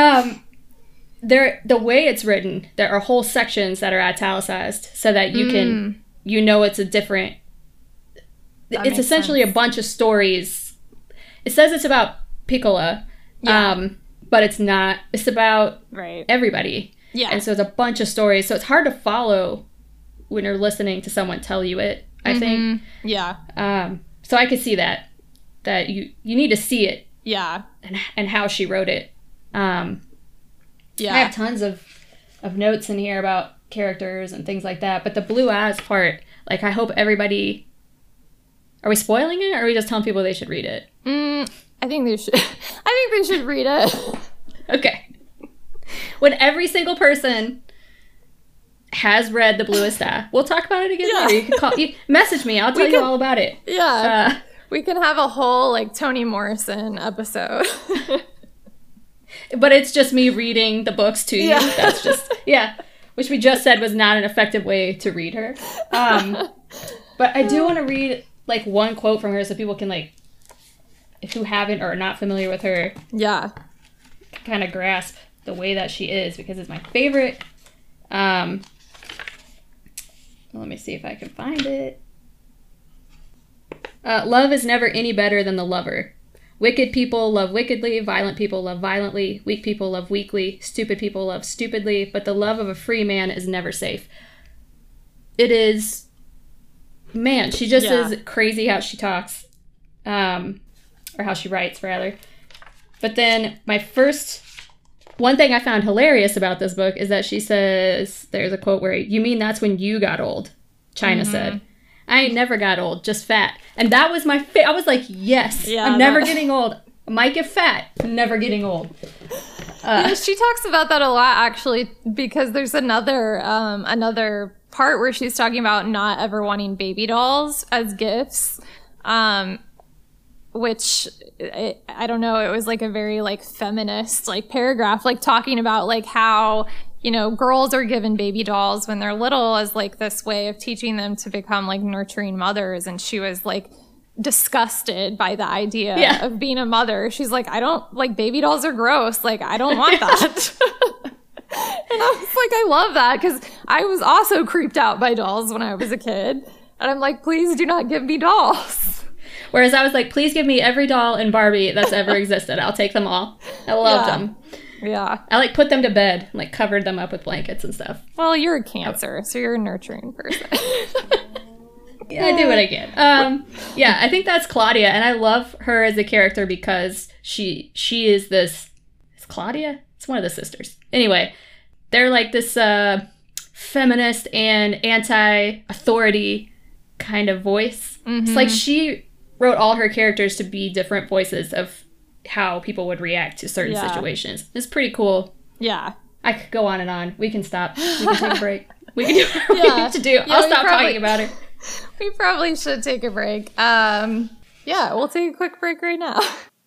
The way it's written, there are whole sections that are italicized so that you can, it's a different, it's essentially a bunch of stories. It says it's about Piccola, but it's not. It's about everybody. Yeah. And so it's a bunch of stories. So it's hard to follow when you're listening to someone tell you it, I think. Yeah. So I could see that you need to see it. Yeah. And how she wrote it. Yeah. I have tons of notes in here about characters and things like that. But the blue eyes part, like, I hope everybody... Are we spoiling it, or are we just telling people they should read it? I think they should. I think they should read it. Okay. When every single person has read The Bluest Eye, we'll talk about it again later. You can message me. I'll tell you all about it. Yeah. We can have a whole, like, Toni Morrison episode. But it's just me reading the books to you. That's just, which we just said was not an effective way to read her. But I do want to read, like, one quote from her so people can, like, if you haven't or are not familiar with her, kind of grasp the way that she is, because it's my favorite. Let me see if I can find it. Love is never any better than the lover. Wicked people love wickedly, violent people love violently, weak people love weakly, stupid people love stupidly, but the love of a free man is never safe. It is... Man, she just is crazy how she talks. Or how she writes, rather. But then one thing I found hilarious about this book is that she says, there's a quote where, "You mean that's when you got old?" China said. "I ain't never got old, just fat." And that was my I was like, yes, I'm never getting old. I might get fat, I'm never getting old. She talks about that a lot, actually, because there's another part where she's talking about not ever wanting baby dolls as gifts. Which, I don't know, it was like a very, like, feminist, like, paragraph, like, talking about, like, how, you know, girls are given baby dolls when they're little as, like, this way of teaching them to become, like, nurturing mothers. And she was, like, disgusted by the idea of being a mother. She's like, I don't, like, baby dolls are gross. Like, I don't want that. And I was like, I love that, because I was also creeped out by dolls when I was a kid. And I'm like, please do not give me dolls. Whereas I was like, please give me every doll in Barbie that's ever existed. I'll take them all. I loved them. Yeah. I, like, put them to bed, like, covered them up with blankets and stuff. Well, you're a Cancer, so you're a nurturing person. I do what I can. I think that's Claudia, and I love her as a character because she is this... Is Claudia? It's one of the sisters. Anyway, they're, like, this feminist and anti-authority kind of voice. It's like she wrote all her characters to be different voices of how people would react to certain situations. It's pretty cool. Yeah. I could go on and on. We can stop. We can take a break. We can do what we need to do. I'll stop talking about it. We probably should take a break. We'll take a quick break right now.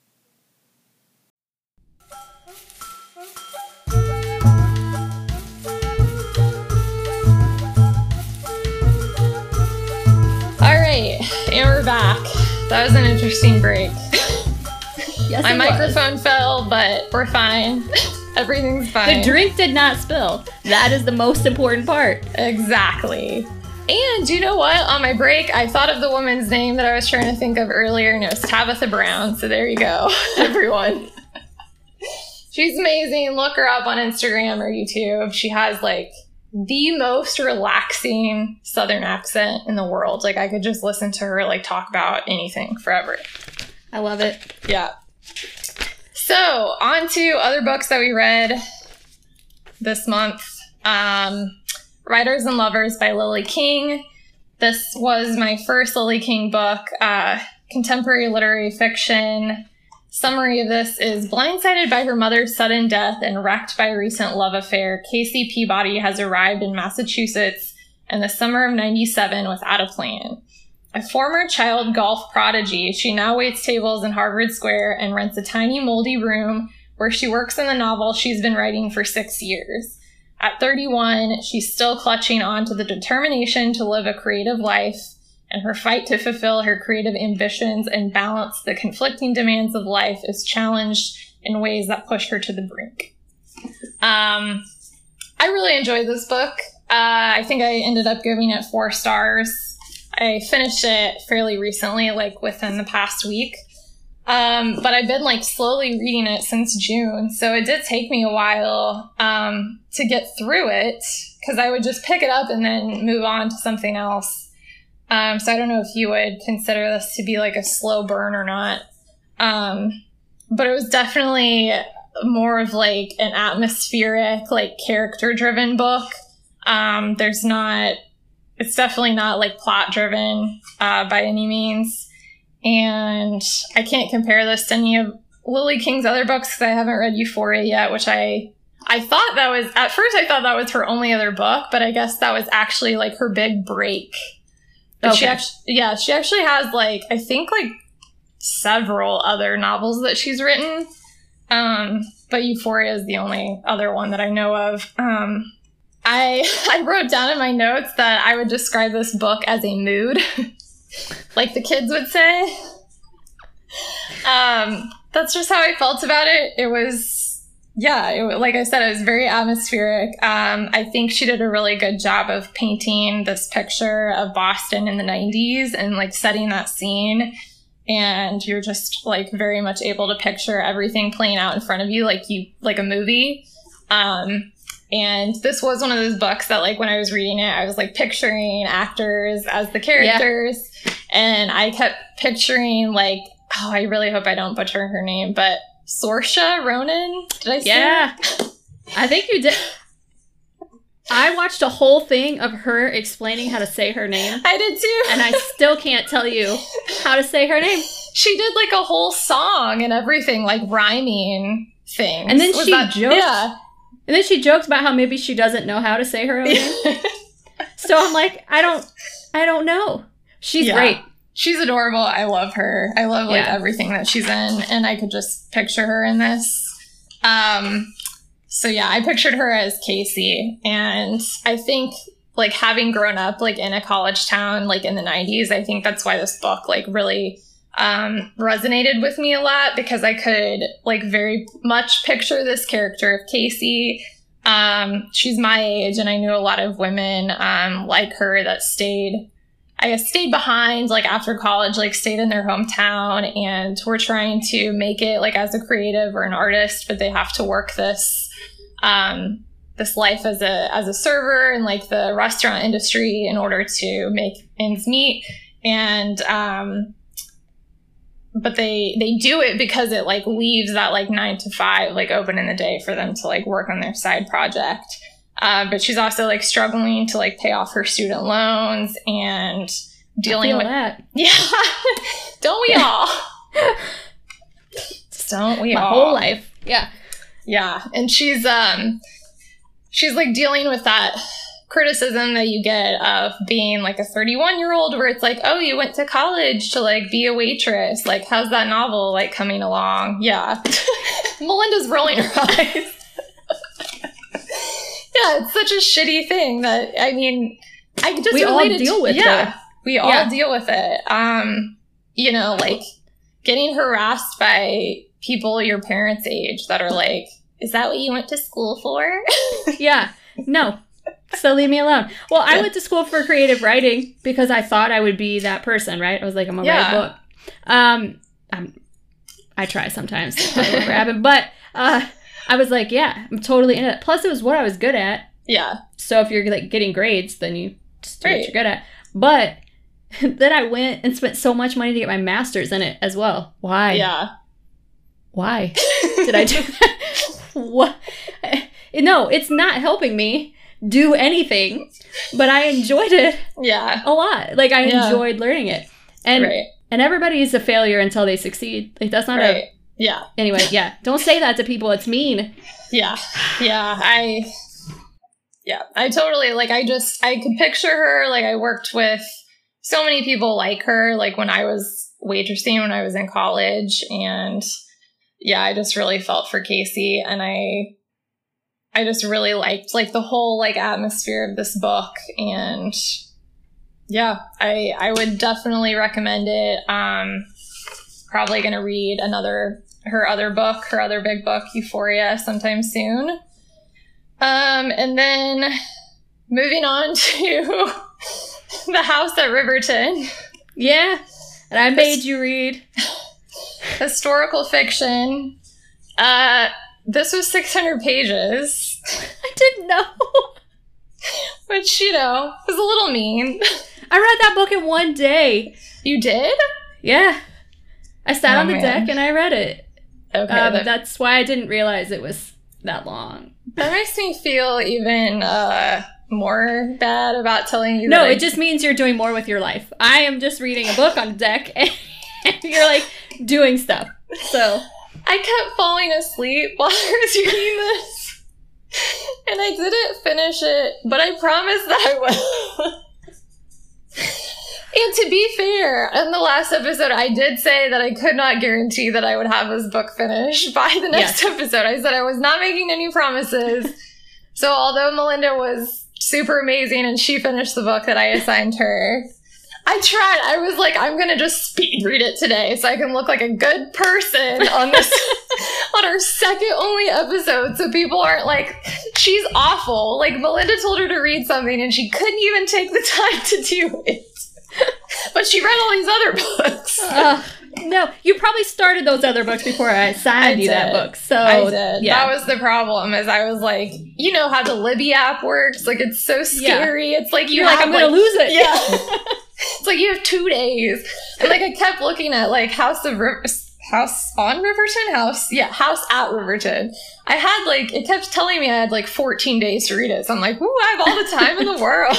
All right, and we're back. That was an interesting break. Yes, my microphone fell, but we're fine. Everything's fine. The drink did not spill. That is the most important part. Exactly. And you know what? On my break, I thought of the woman's name that I was trying to think of earlier, and it was Tabitha Brown. So there you go, everyone. She's amazing. Look her up on Instagram or YouTube. She has, like, the most relaxing Southern accent in the world. Like, I could just listen to her, like, talk about anything forever. I love it. Yeah. So, on to other books that we read this month. Writers and Lovers by Lily King. This was my first Lily King book, contemporary literary fiction. Summary of this is: blindsided by her mother's sudden death and wrecked by a recent love affair, Casey Peabody has arrived in Massachusetts in the summer of '97 without a plan. A former child golf prodigy, she now waits tables in Harvard Square and rents a tiny moldy room where she works in the novel she's been writing for 6 years. At 31, she's still clutching on to the determination to live a creative life, and her fight to fulfill her creative ambitions and balance the conflicting demands of life is challenged in ways that push her to the brink. I really enjoyed this book. I think I ended up giving it 4 stars. I finished it fairly recently, like within the past week. But I've been like slowly reading it since June. So it did take me a while to get through it, because I would just pick it up and then move on to something else. So I don't know if you would consider this to be like a slow burn or not. But it was definitely more of like an atmospheric, like character driven book. It's definitely not like plot driven, by any means. And I can't compare this to any of Lily King's other books because I haven't read Euphoria yet, which I thought that was, at first I thought that was her only other book, but I guess that was actually like her big break. But okay. she actually has like, I think like several other novels that she's written. But Euphoria is the only other one that I know of. I wrote down in my notes that I would describe this book as a mood, like the kids would say. That's just how I felt about it. It was, like I said, it was very atmospheric. I think she did a really good job of painting this picture of Boston in the 90s and like setting that scene. And you're just like very much able to picture everything playing out in front of you like a movie. And this was one of those books that like when I was reading it, I was like picturing actors as the characters. Yeah. And I kept picturing like, oh, I really hope I don't butcher her name, but Saoirse Ronan? Did I say that? I think you did. I watched a whole thing of her explaining how to say her name. I did too. And I still can't tell you how to say her name. She did like a whole song and everything, like rhyming things. And then And then she jokes about how maybe she doesn't know how to say her own name. So I'm like, I don't know. She's great. She's adorable. I love her. I love like everything that she's in, and I could just picture her in this. So yeah, I pictured her as Casey, and I think like having grown up like in a college town like in the 90s, I think that's why this book like really resonated with me a lot, because I could like very much picture this character of Casey. She's my age, and I knew a lot of women like her that stayed behind like after college, like stayed in their hometown and were trying to make it like as a creative or an artist, but they have to work this life as a server in like the restaurant industry in order to make ends meet. And but they do it because it like leaves that like 9 to 5 like open in the day for them to like work on their side project. But she's also like struggling to like pay off her student loans and dealing with that. Yeah. Don't we all? Don't we all? My whole life. Yeah. Yeah. And she's like dealing with that criticism that you get of being like a 31-year-old, where it's like, oh, you went to college to like be a waitress. Like, how's that novel like coming along? Yeah. Melinda's rolling her eyes. Yeah, it's such a shitty thing that, I mean, I just we all deal with it. Yeah, we all deal with it. You know, like getting harassed by people your parents' age that are like, is that what you went to school for? Yeah, no. So leave me alone. Well, I went to school for creative writing because I thought I would be that person, right? I was like, I'm gonna write a book. I try sometimes. That's what happened, but I was like, yeah, I'm totally into it. Plus, it was what I was good at. Yeah. So if you're like getting grades, then you just do what you're good at. But then I went and spent so much money to get my master's in it as well. Why? Yeah. Why did I do that? What? No, it's not helping me do anything, but I enjoyed it. Yeah. A lot. Like, I enjoyed learning it. And and everybody is a failure until they succeed. Like, that's not Yeah. Anyway, yeah. Don't say that to people. It's mean. Yeah. Yeah. I totally, like, I could picture her. Like, I worked with so many people like her, like, when I was waitressing when I was in college. And yeah, I just really felt for Casey, and I just really liked like the whole like atmosphere of this book, and yeah, I would definitely recommend it. Probably going to read her other big book, Euphoria, sometime soon. And then moving on to The House at Riverton. Yeah, and I made you read. Historical fiction. This was 600 pages. I didn't know. Which, you know, was a little mean. I read that book in one day. You did? Yeah. I sat on the deck and I read it. Okay. That's why I didn't realize it was that long. That makes me feel even more bad about telling you No, it just means you're doing more with your life. I am just reading a book on the deck and you're like doing stuff. So I kept falling asleep while I was reading this. And I didn't finish it, but I promised that I would. And to be fair, in the last episode, I did say that I could not guarantee that I would have this book finished by the next episode. I said I was not making any promises. So although Melinda was super amazing and she finished the book that I assigned her, I tried. I was like, I'm going to just speed read it today so I can look like a good person on this, on our second only episode. So people aren't like, she's awful. Like Melinda told her to read something and she couldn't even take the time to do it. But she read all these other books. No, you probably started those other books before I assigned you that book. So I did. Yeah. That was the problem, is I was like, you know how the Libby app works? Like, it's so scary. Yeah. It's like you're like, I'm going to lose it. Yeah. It's like you have 2 days. And like I kept looking at like House at Riverton. I had like, it kept telling me I had like 14 days to read it. So I'm like, ooh, I have all the time in the world.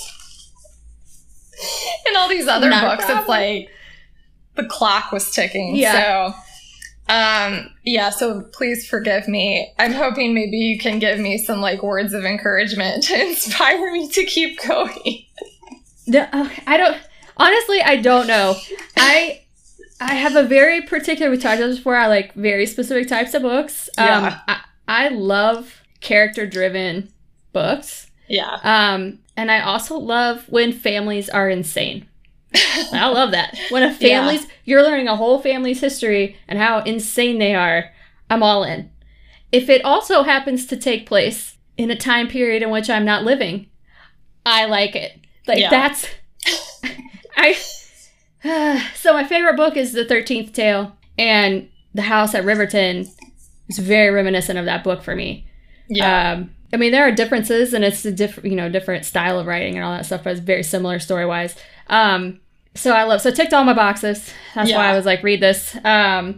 And all these other books, it's like the clock was ticking. Yeah. So, so please forgive me. I'm hoping maybe you can give me some like words of encouragement to inspire me to keep going. No, I don't know. I have a very particular, we talked about this before, I like very specific types of books. I love character-driven books. Yeah. And I also love when families are insane. I love that. When a family's, you're learning a whole family's history and how insane they are, I'm all in. If it also happens to take place in a time period in which I'm not living, I like it. Like that's, so my favorite book is The 13th Tale, and The House at Riverton is very reminiscent of that book for me. Yeah. I mean, there are differences, and it's a different style of writing and all that stuff, but it's very similar story-wise. So it ticked all my boxes. That's why I was like, read this. And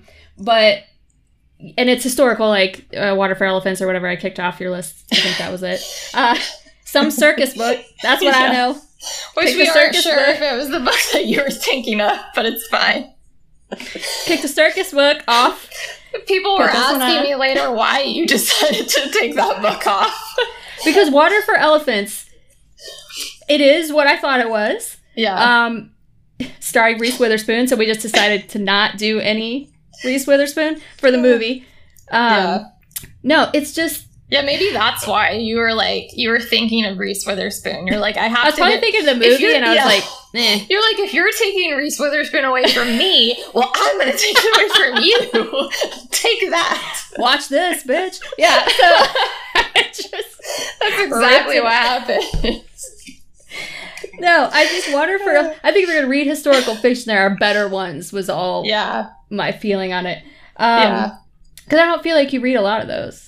it's historical, like Water for Elephants or whatever I kicked off your list. I think that was it. Some circus book. That's what I know. Which we aren't sure if it was the book that you were thinking of, but it's fine. Kick the circus book off. People were asking me later why you decided to take that book off. Because Water for Elephants, it is what I thought it was. Yeah. Starring Reese Witherspoon, so we just decided to not do any Reese Witherspoon for the movie. No, it's just... Yeah, maybe that's why you were thinking of Reese Witherspoon. You're like, I was probably thinking of the movie, and I was like, eh. You're like, if you're taking Reese Witherspoon away from me, well, I'm going to take it away from you. Take that. Watch this, bitch. Yeah. So, that's exactly what happened. No, I think if you're going to read historical fiction, there are better ones, was all my feeling on it. Because I don't feel like you read a lot of those.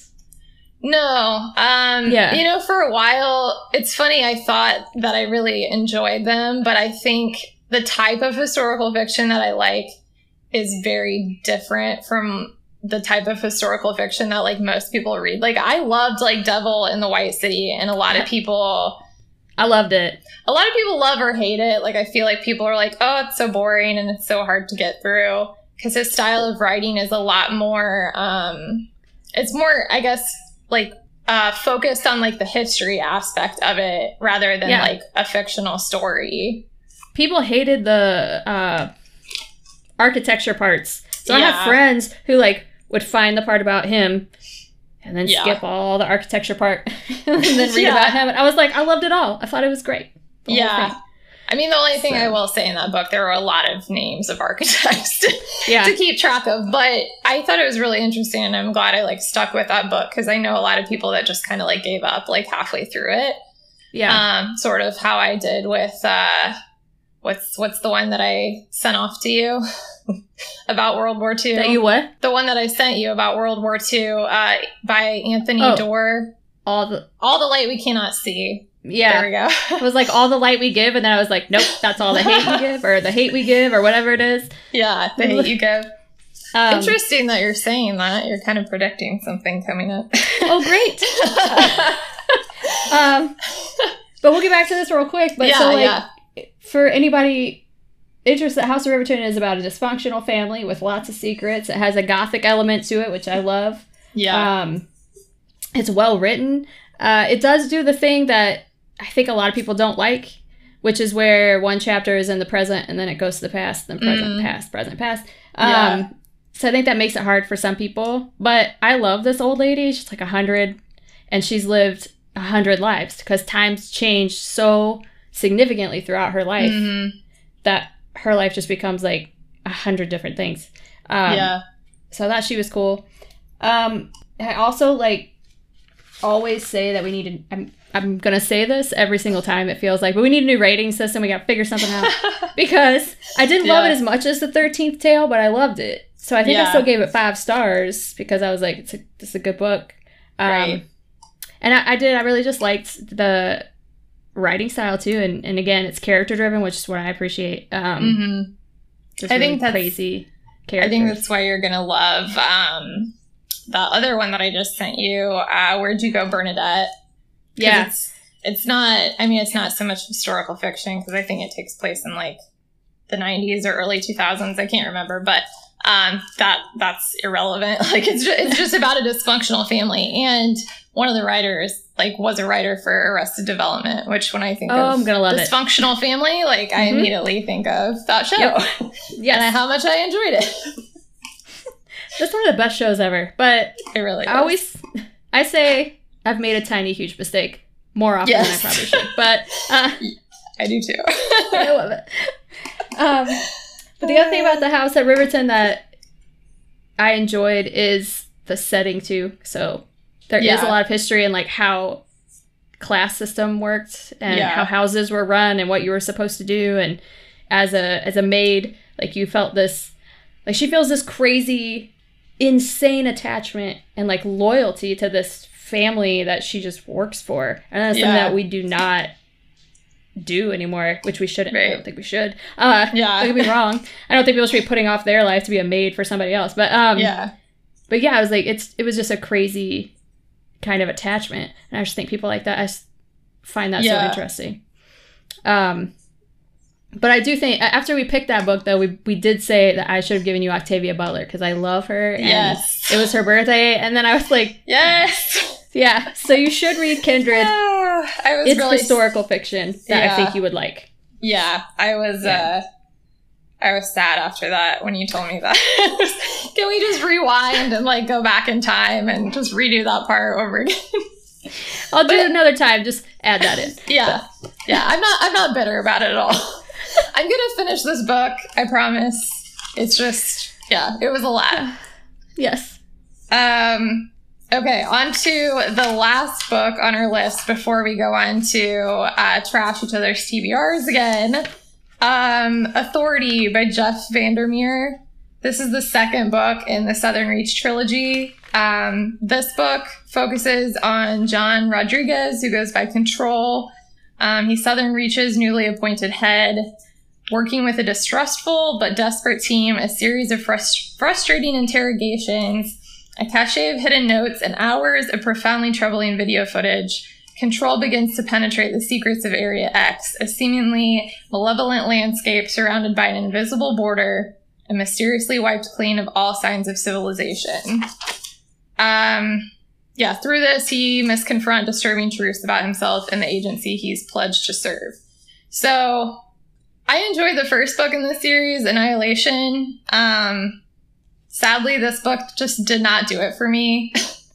No. You know, for a while, it's funny, I thought that I really enjoyed them, but I think the type of historical fiction that I like is very different from the type of historical fiction that, like, most people read. Like, I loved, like, Devil in the White City, and a lot of people... I loved it. A lot of people love or hate it. Like, I feel like people are like, oh, it's so boring and it's so hard to get through. Because his style of writing is a lot more... it's more, I guess... like focused on like the history aspect of it rather than like a fictional story. People hated the architecture parts. So I have friends who like would find the part about him and then skip all the architecture part and then read about him. And I was like, I loved it all. I thought it was great. Yeah. I mean, the only thing I will say in that book, there were a lot of names of architects to keep track of, but I thought it was really interesting, and I'm glad I like stuck with that book, because I know a lot of people that just kind of like gave up like halfway through it. Yeah. Sort of how I did with what's the one that I sent off to you about World War II? That you what? The one that I sent you about World War II by Anthony Doerr. All the Light We Cannot See. Yeah. There we go. It was like All the Light We Give, and then I was like, nope, that's all the hate you give, or the hate we give, or whatever it is. Yeah, the hate you give. Interesting that you're saying that. You're kind of predicting something coming up. Oh, great. But we'll get back to this real quick. But for anybody interested, House of Riverton is about a dysfunctional family with lots of secrets. It has a gothic element to it, which I love. Yeah. It's well written. It does do the thing that I think a lot of people don't like, which is where one chapter is in the present and then it goes to the past, then present, past, present, past. So I think that makes it hard for some people. But I love this old lady. She's like 100, and she's lived 100 lives, because times change so significantly throughout her life that her life just becomes like 100 different things. So I thought she was cool. I also like always say that we need I'm going to say this every single time, it feels like, but we need a new rating system. We got to figure something out, because I didn't love it as much as the 13th Tale, but I loved it. So I think I still gave it 5 stars, because I was like, it's a good book. Right. And I really just liked the writing style too. And again, it's character driven, which is what I appreciate. Just I think that's crazy characters. I think that's why you're going to love, the other one that I just sent you, Where'd You Go, Bernadette? Yeah. It's not, I mean, it's not so much historical fiction, because I think it takes place in like the 90s or early 2000s. I can't remember, but that's irrelevant. Like it's just about a dysfunctional family. And one of the writers like was a writer for Arrested Development, which when I think of I'm gonna love dysfunctional family, like I immediately think of that show. Yep. And how much I enjoyed it. That's one of the best shows ever. But it really is. I say I've made a tiny, huge mistake more often than I probably should. But I do too. I love it. But the other thing about the House at Riverton that I enjoyed is the setting too. So there is a lot of history and like how class system worked and how houses were run and what you were supposed to do. And as a maid, like you felt this, like she feels this crazy, insane attachment and like loyalty to this family that she just works for. And that's something that we do not do anymore, which we shouldn't. Right. I don't think we should. Don't get me wrong. I don't think people should be putting off their life to be a maid for somebody else. But I was like, it was just a crazy kind of attachment, and I just think people like that. I find that so interesting. But I do think after we picked that book, though, we did say that I should have given you Octavia Butler because I love her. And it was her birthday, and then I was like, yes. Yeah, so you should read Kindred. It's really historical fiction that I think you would like. Yeah, I was sad after that when you told me that. Can we just rewind and like go back in time and just redo that part over again? I'll do it another time. Just add that in. Yeah, I'm not bitter about it at all. I'm gonna finish this book. I promise. It's just it was a lot. Yes. Okay, on to the last book on our list before we go on to trash each other's TBRs again. Authority by Jeff Vandermeer. This is the second book in the Southern Reach trilogy. This book focuses on John Rodriguez, who goes by Control. He's Southern Reach's newly appointed head, working with a distrustful but desperate team, a series of frustrating interrogations, a cache of hidden notes, and hours of profoundly troubling video footage. Control begins to penetrate the secrets of Area X, a seemingly malevolent landscape surrounded by an invisible border and mysteriously wiped clean of all signs of civilization. Through this, he must confront disturbing truths about himself and the agency he's pledged to serve. So, I enjoyed the first book in this series, Annihilation. sadly, this book just did not do it for me.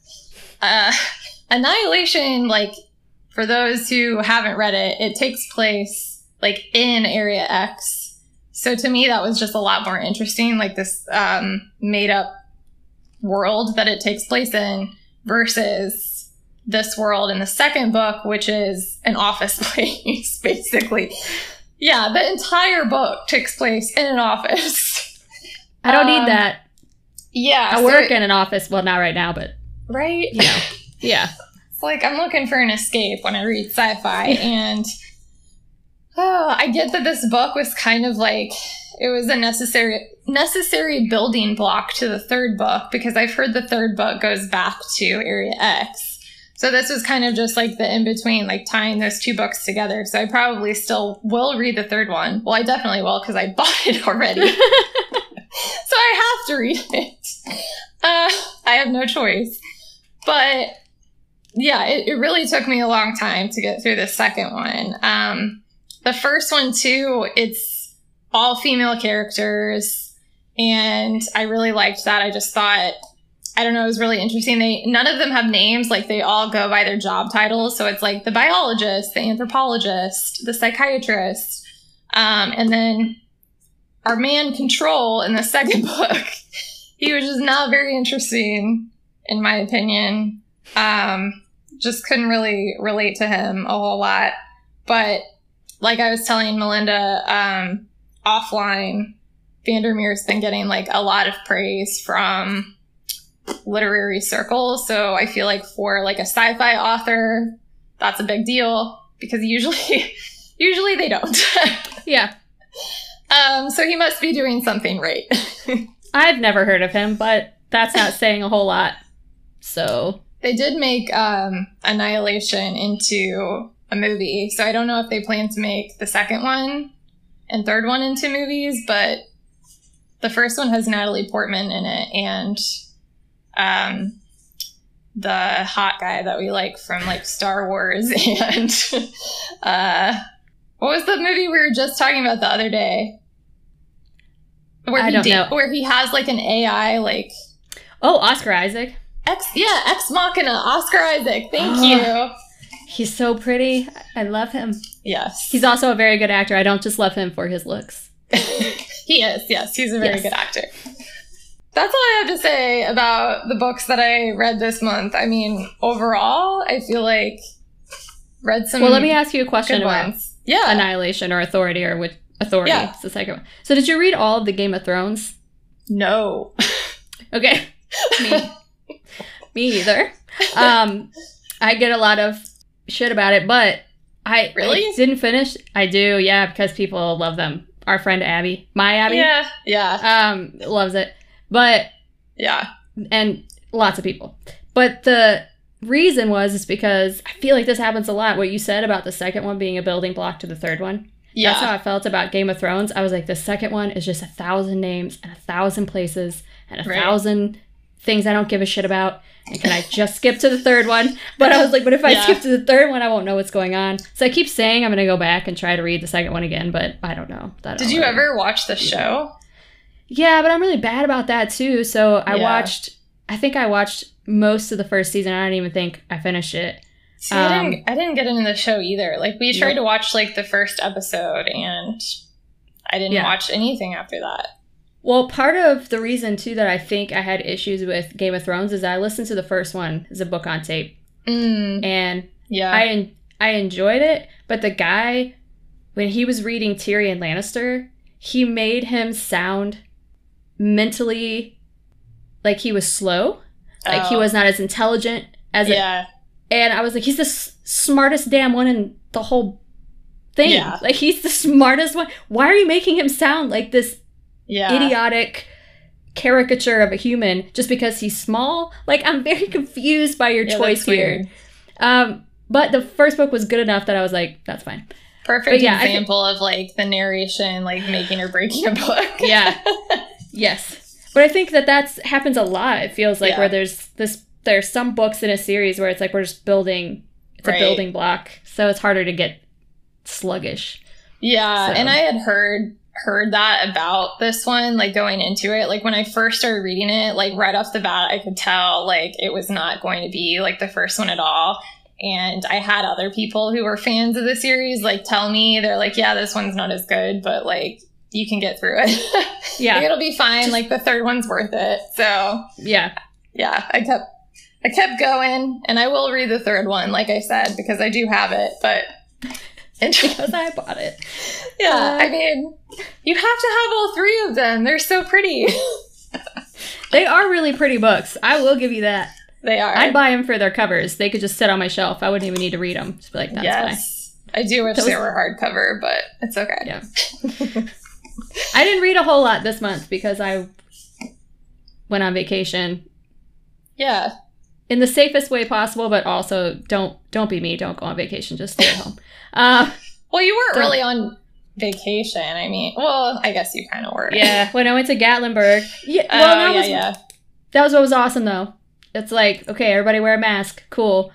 Annihilation, like, for those who haven't read it, it takes place, like, in Area X. So to me, that was just a lot more interesting, like this made-up world that it takes place in versus this world in the second book, which is an office place, basically. Yeah, the entire book takes place in an office. I don't need that. Yeah. I work in an office. Well, not right now, but... Right? You know. Yeah. It's like I'm looking for an escape when I read sci-fi, and I get that this book was kind of like, it was a necessary building block to the third book, because I've heard the third book goes back to Area X. So this was kind of just like the in-between, like tying those two books together. So I probably still will read the third one. Well, I definitely will, because I bought it already. So I have to read it. I have no choice. But yeah, it really took me a long time to get through the second one. The first one, too, it's all female characters, and I really liked that. I just thought, I don't know, it was really interesting. None of them have names, like they all go by their job titles. So it's like the biologist, the anthropologist, the psychiatrist, and then our man Control in the second book, he was just not very interesting, in my opinion. Just couldn't really relate to him a whole lot. But like I was telling Melinda offline, Vandermeer's been getting like a lot of praise from literary circles. So I feel like for like a sci-fi author, that's a big deal, because usually they don't. Yeah. So he must be doing something right. I've never heard of him, but that's not saying a whole lot. So they did make Annihilation into a movie. So I don't know if they plan to make the second one and third one into movies, but the first one has Natalie Portman in it, and the hot guy that we like from like Star Wars, and what was the movie we were just talking about the other day? I don't know. Where he has like an AI, like... Oh, Oscar Isaac. Ex Machina, Oscar Isaac. Thank you. He's so pretty. I love him. Yes. He's also a very good actor. I don't just love him for his looks. He is, yes. He's a very good actor. That's all I have to say about the books that I read this month. I mean, overall, I feel like read some... Well, let me ask you a question about Yeah. Annihilation or Authority, or which Authority. Yeah. It's the second one. So did you read all of the Game of Thrones? No. Okay. Me either. I get a lot of shit about it, but I didn't finish. I do, yeah, because people love them. Our friend Abby, my Abby, loves it. But yeah, and lots of people. But the reason is because I feel like this happens a lot. What you said about the second one being a building block to the third one. Yeah, that's how I felt about Game of Thrones. I was like, the second one is just 1,000 names and 1,000 places and 1,000 things I don't give a shit about. And can I just skip to the third one? But I was like, but if I skip to the third one, I won't know what's going on. So I keep saying I'm going to go back and try to read the second one again, but I don't know. Did you ever watch the show? Yeah, but I'm really bad about that too. So I think I watched most of the first season. I don't even think I finished it. See, I didn't get into the show either. Like, we tried to watch like the first episode, and I didn't watch anything after that. Well, part of the reason, too, that I think I had issues with Game of Thrones is I listened to the first one as a book on tape. And I enjoyed it, but the guy, when he was reading Tyrion Lannister, he made him sound mentally like he was slow. Like he was not as intelligent as and I was like, he's the smartest damn one in the whole thing. Yeah. Like, he's the smartest one. Why are you making him sound like this idiotic caricature of a human just because he's small? Like, I'm very confused by your choice here. But the first book was good enough that I was like, that's fine. Perfect example of like the narration, like making or breaking a book. Yes. But I think that happens a lot. It feels like where there's some books in a series where it's like we're just building, it's a building block. So it's harder to get sluggish. Yeah. So. And I had heard heard that about this one, like going into it. Like when I first started reading it, like right off the bat, I could tell like it was not going to be like the first one at all. And I had other people who were fans of the series like tell me, they're like, yeah, this one's not as good, but like you can get through it. Yeah. Like, it'll be fine. Like the third one's worth it. So yeah. I kept going, and I will read the third one, like I said, because I do have it, but because I bought it. Yeah, I mean, you have to have all three of them. They're so pretty. They are really pretty books. I will give you that. They are. I'd buy them for their covers. They could just sit on my shelf. I wouldn't even need to read them. Just be like, that's fine. I do wish they were hardcover, but it's okay. Yeah. I didn't read a whole lot this month because I went on vacation. Yeah. In the safest way possible, but also don't be me. Don't go on vacation. Just stay at home. Well, you weren't really on vacation. I mean, well, I guess you kind of were. Yeah. When I went to Gatlinburg. Yeah. Well, that was what was awesome, though. It's like, okay, everybody wear a mask. Cool.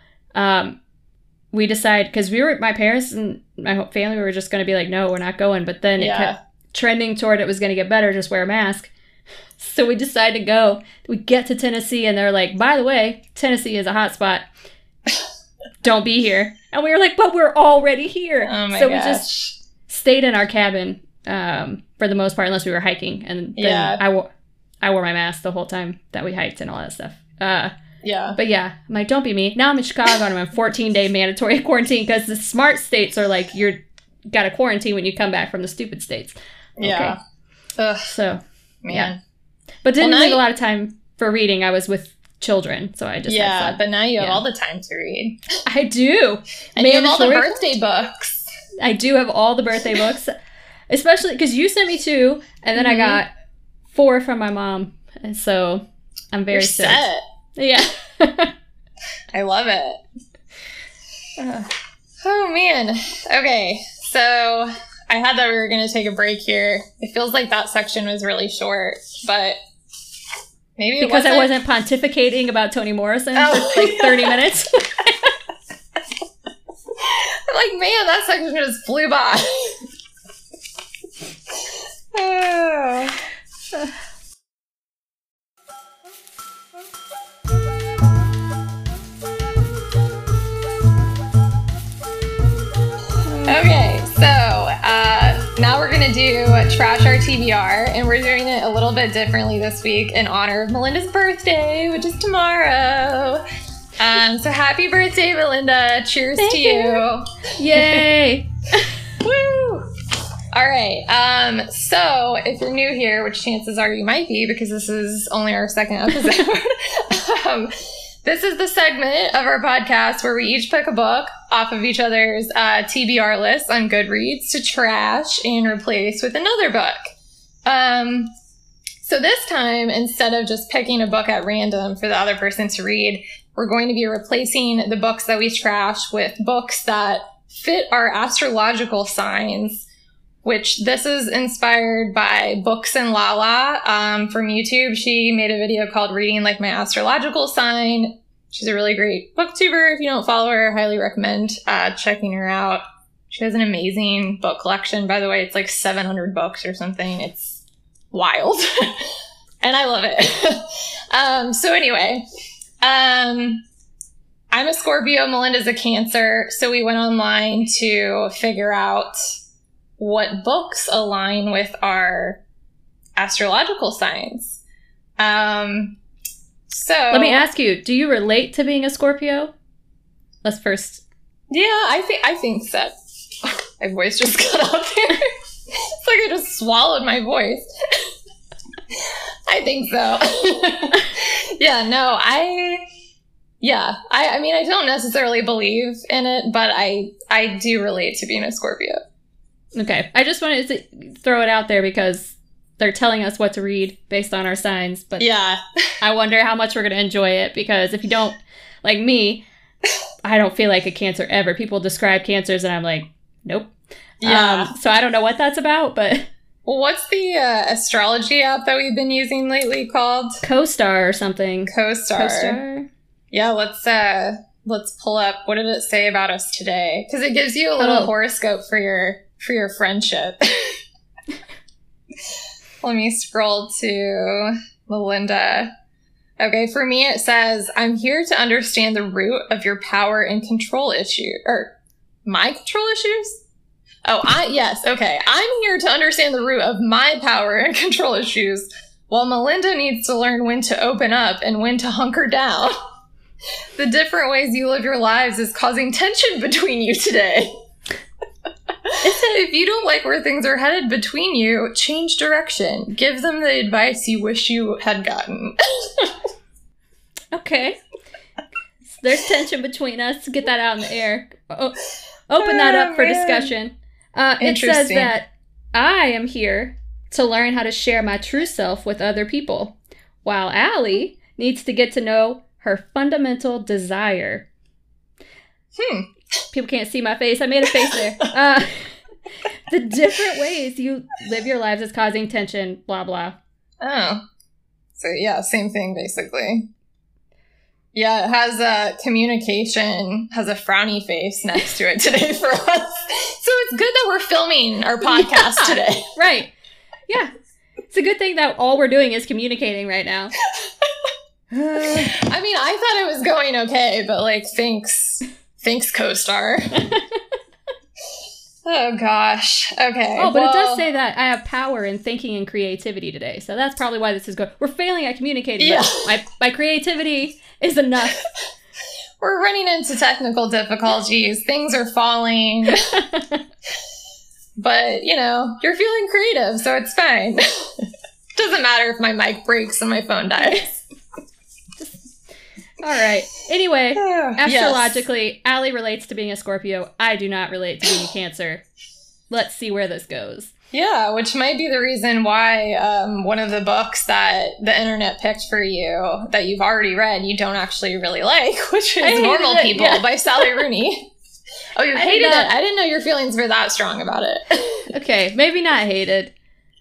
We decided, because my parents and my whole family were just going to be like, no, we're not going. But then it kept trending toward it was going to get better. Just wear a mask. So we decided to go. We get to Tennessee, and they're like, by the way, Tennessee is a hot spot. Don't be here. And we were like, but we're already here. Oh my gosh. We just stayed in our cabin for the most part, unless we were hiking. And then I wore my mask the whole time that we hiked and all that stuff. But yeah, I'm like, don't be me. Now I'm in Chicago, and I'm on 14-day mandatory quarantine because the smart states are like, got to quarantine when you come back from the stupid states. Okay. Yeah. Ugh. So, man. Yeah. But didn't leave a lot of time for reading. I was with children, so I just had fun. But now you have all the time to read. I do. And you have all the birthday books. I do have all the birthday books, especially because you sent me 2, and then I got 4 from my mom, and so I'm very set. Yeah. I love it. Oh, man. Okay, so I had that we were going to take a break here. It feels like that section was really short, but maybe because I wasn't pontificating about Toni Morrison for like 30 minutes. I'm like, man, that section just flew by. Okay, so now we're going to do Trash Our TBR, and we're doing it a little bit differently this week in honor of Melinda's birthday, which is tomorrow. So happy birthday, Melinda. Cheers to you. Yay. Woo. All right. So if you're new here, which chances are you might be because this is only our second episode, this is the segment of our podcast where we each pick a book off of each other's TBR lists on Goodreads to trash and replace with another book. So this time, instead of just picking a book at random for the other person to read, we're going to be replacing the books that we trash with books that fit our astrological signs, which this is inspired by Books and Lala from YouTube. She made a video called Reading Like My Astrological Sign. She's a really great booktuber. If you don't follow her, I highly recommend checking her out. She has an amazing book collection. By the way, it's like 700 books or something. It's wild. And I love it. So anyway, I'm a Scorpio. Melinda's a Cancer. So we went online to figure out what books align with our astrological signs. So let me ask you, do you relate to being a Scorpio? Let's first. Yeah, I think so. My voice just got out there. It's like I just swallowed my voice. I think so. I mean, I don't necessarily believe in it, but I do relate to being a Scorpio. Okay. I just wanted to throw it out there because they're telling us what to read based on our signs, but yeah, I wonder how much we're going to enjoy it, because if you don't, like me, I don't feel like a Cancer ever. People describe Cancers and I'm like, nope. Yeah. So I don't know what that's about, but... Well, what's the astrology app that we've been using lately called? CoStar or something. CoStar. Yeah, let's pull up. What did it say about us today? Because it gives you a little horoscope for your friendship. Let me scroll to Melinda. Okay, for me it says, I'm here to understand the root of your power and control issue. Or, my control issues? Oh, yes, okay. I'm here to understand the root of my power and control issues, while Melinda needs to learn when to open up and when to hunker down. The different ways you live your lives is causing tension between you today. If you don't like where things are headed between you, change direction. Give them the advice you wish you had gotten. Okay. There's tension between us. Get that out in the air. Open that up for discussion. It says that I am here to learn how to share my true self with other people, while Allie needs to get to know her fundamental desire. People can't see my face. I made a face there. The different ways you live your lives is causing tension, blah, blah. Oh. So, yeah, same thing, basically. Yeah, it has communication, has a frowny face next to it today for us. So it's good that we're filming our podcast today. Right. Yeah. It's a good thing that all we're doing is communicating right now. I mean, I thought it was going okay, but like, thanks co-star. Oh gosh. Okay. Oh, but it does say that I have power in thinking and creativity today. So that's probably why this is going. We're failing at communicating, but my creativity is enough. We're running into technical difficulties. Things are falling. But, you know, you're feeling creative, so it's fine. Doesn't matter if my mic breaks and my phone dies. All right. Anyway, astrologically, Allie relates to being a Scorpio. I do not relate to being a Cancer. Let's see where this goes. Yeah, which might be the reason why one of the books that the internet picked for you that you've already read, you don't actually really like, which is Normal People by Sally Rooney. Oh, you hated it? I didn't know your feelings were that strong about it. Okay, maybe not hated.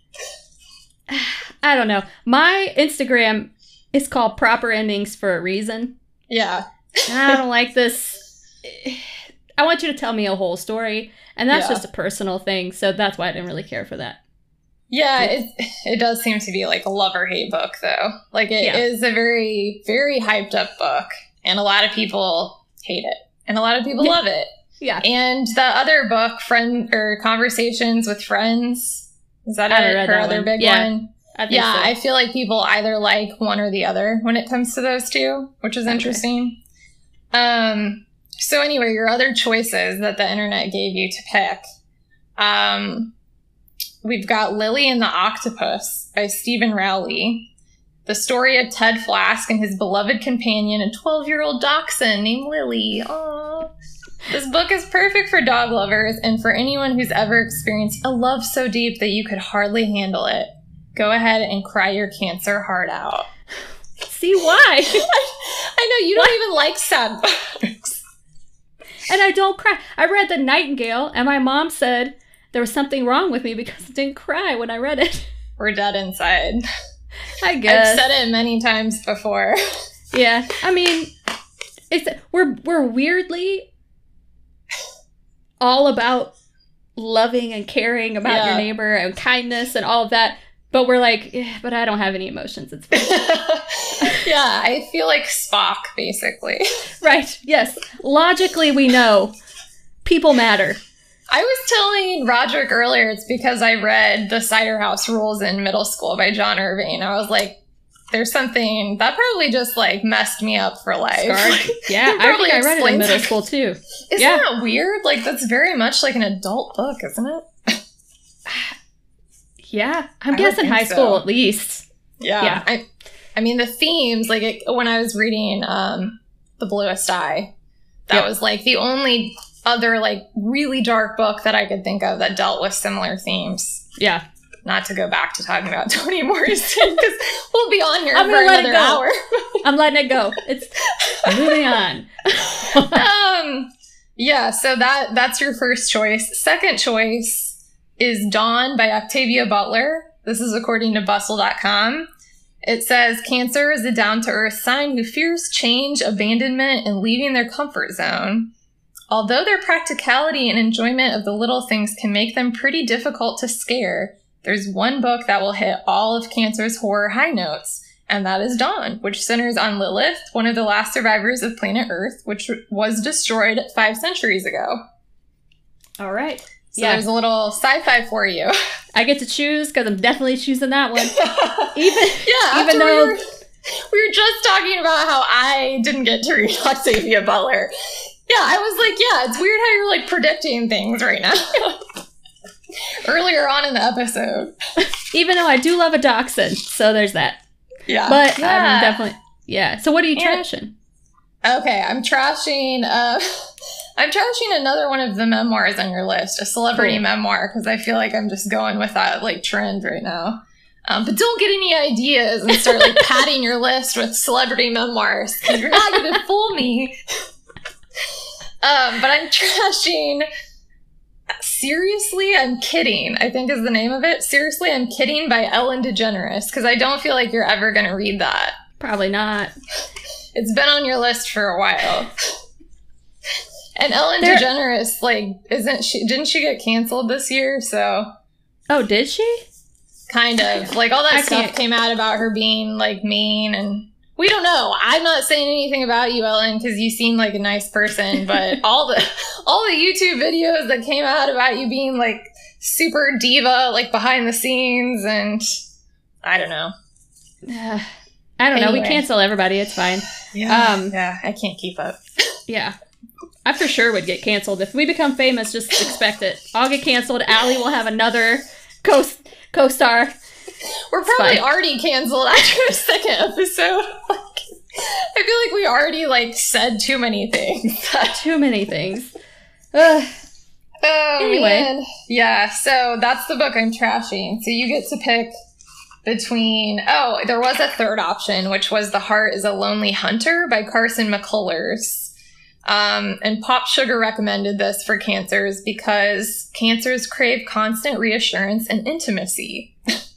I don't know. My Instagram is called Proper Endings for a reason. Yeah. I don't like this. I want you to tell me a whole story, and that's just a personal thing, so that's why I didn't really care for that. Yeah, it does seem to be like a love or hate book, though. Like, it is a very, very hyped up book, and a lot of people hate it, and a lot of people love it. Yeah. And the other book, Conversations with Friends, is that her other big one? I feel like people either like one or the other when it comes to those two, which is interesting. So anyway, your other choices that the internet gave you to pick. We've got Lily and the Octopus by Stephen Rowley. The story of Ted Flask and his beloved companion, a 12-year-old dachshund named Lily. Aww. This book is perfect for dog lovers and for anyone who's ever experienced a love so deep that you could hardly handle it. Go ahead and cry your Cancer heart out. See, why? I know, you don't even like sad books. And I don't cry. I read The Nightingale, and my mom said there was something wrong with me because I didn't cry when I read it. We're dead inside. I guess. I've said it many times before. Yeah. I mean, we're weirdly all about loving and caring about your neighbor and kindness and all of that. But we're like, but I don't have any emotions. It's fine. Yeah, I feel like Spock, basically. Right, yes. Logically, we know people matter. I was telling Roderick earlier, it's because I read The Cider House Rules in middle school by John Irving. I was like, there's something that probably just like messed me up for life. Yeah, I think I read it in middle school too. Isn't that weird? Like, that's very much like an adult book, isn't it? Yeah, I'm guessing high school at least. Yeah. I mean, the themes, like when I was reading The Bluest Eye, that was like the only other like really dark book that I could think of that dealt with similar themes. Yeah. Not to go back to talking about Toni Morrison, because we'll be on here for another hour. I'm letting it go. It's moving on. Yeah, so that's your first choice. Second choice is Dawn by Octavia Butler. This is according to Bustle.com. It says, Cancer is a down-to-earth sign who fears change, abandonment, and leaving their comfort zone. Although their practicality and enjoyment of the little things can make them pretty difficult to scare, there's one book that will hit all of Cancer's horror high notes, and that is Dawn, which centers on Lilith, one of the last survivors of planet Earth, which was destroyed 5 centuries ago. All right. So there's a little sci-fi for you. I get to choose because I'm definitely choosing that one. Even though we were just talking about how I didn't get to read Octavia Butler. Yeah, I was like, yeah, it's weird how you're like predicting things right now. Earlier on in the episode. Even though I do love a dachshund, so there's that. Yeah. But I'm definitely, So what are you trashing? Okay, I'm trashing another one of the memoirs on your list, a celebrity memoir, because I feel like I'm just going with that like trend right now. But don't get any ideas and start like padding your list with celebrity memoirs, because you're not going to fool me. But I'm trashing Seriously, I'm Kidding, I think is the name of it. Seriously, I'm Kidding by Ellen DeGeneres, because I don't feel like you're ever going to read that. Probably not. It's been on your list for a while. And Ellen DeGeneres, like, didn't she get canceled this year? So. Oh, did she? Kind of. Like, all that stuff came out about her being, like, mean, and we don't know. I'm not saying anything about you, Ellen, because you seem like a nice person, but all the YouTube videos that came out about you being, like, super diva, like, behind the scenes, and I don't know. I don't know. We cancel everybody. It's fine. Yeah, I can't keep up. Yeah. I for sure would get canceled. If we become famous, just expect it. I'll get canceled. Allie will have another co-star. We're probably already canceled after a second episode. I feel like we already, like, said too many things. Too many things. Anyway. Man. Yeah, so that's the book I'm trashing. So you get to pick between... Oh, there was a third option, which was The Heart is a Lonely Hunter by Carson McCullers. And Pop Sugar recommended this for cancers because cancers crave constant reassurance and intimacy.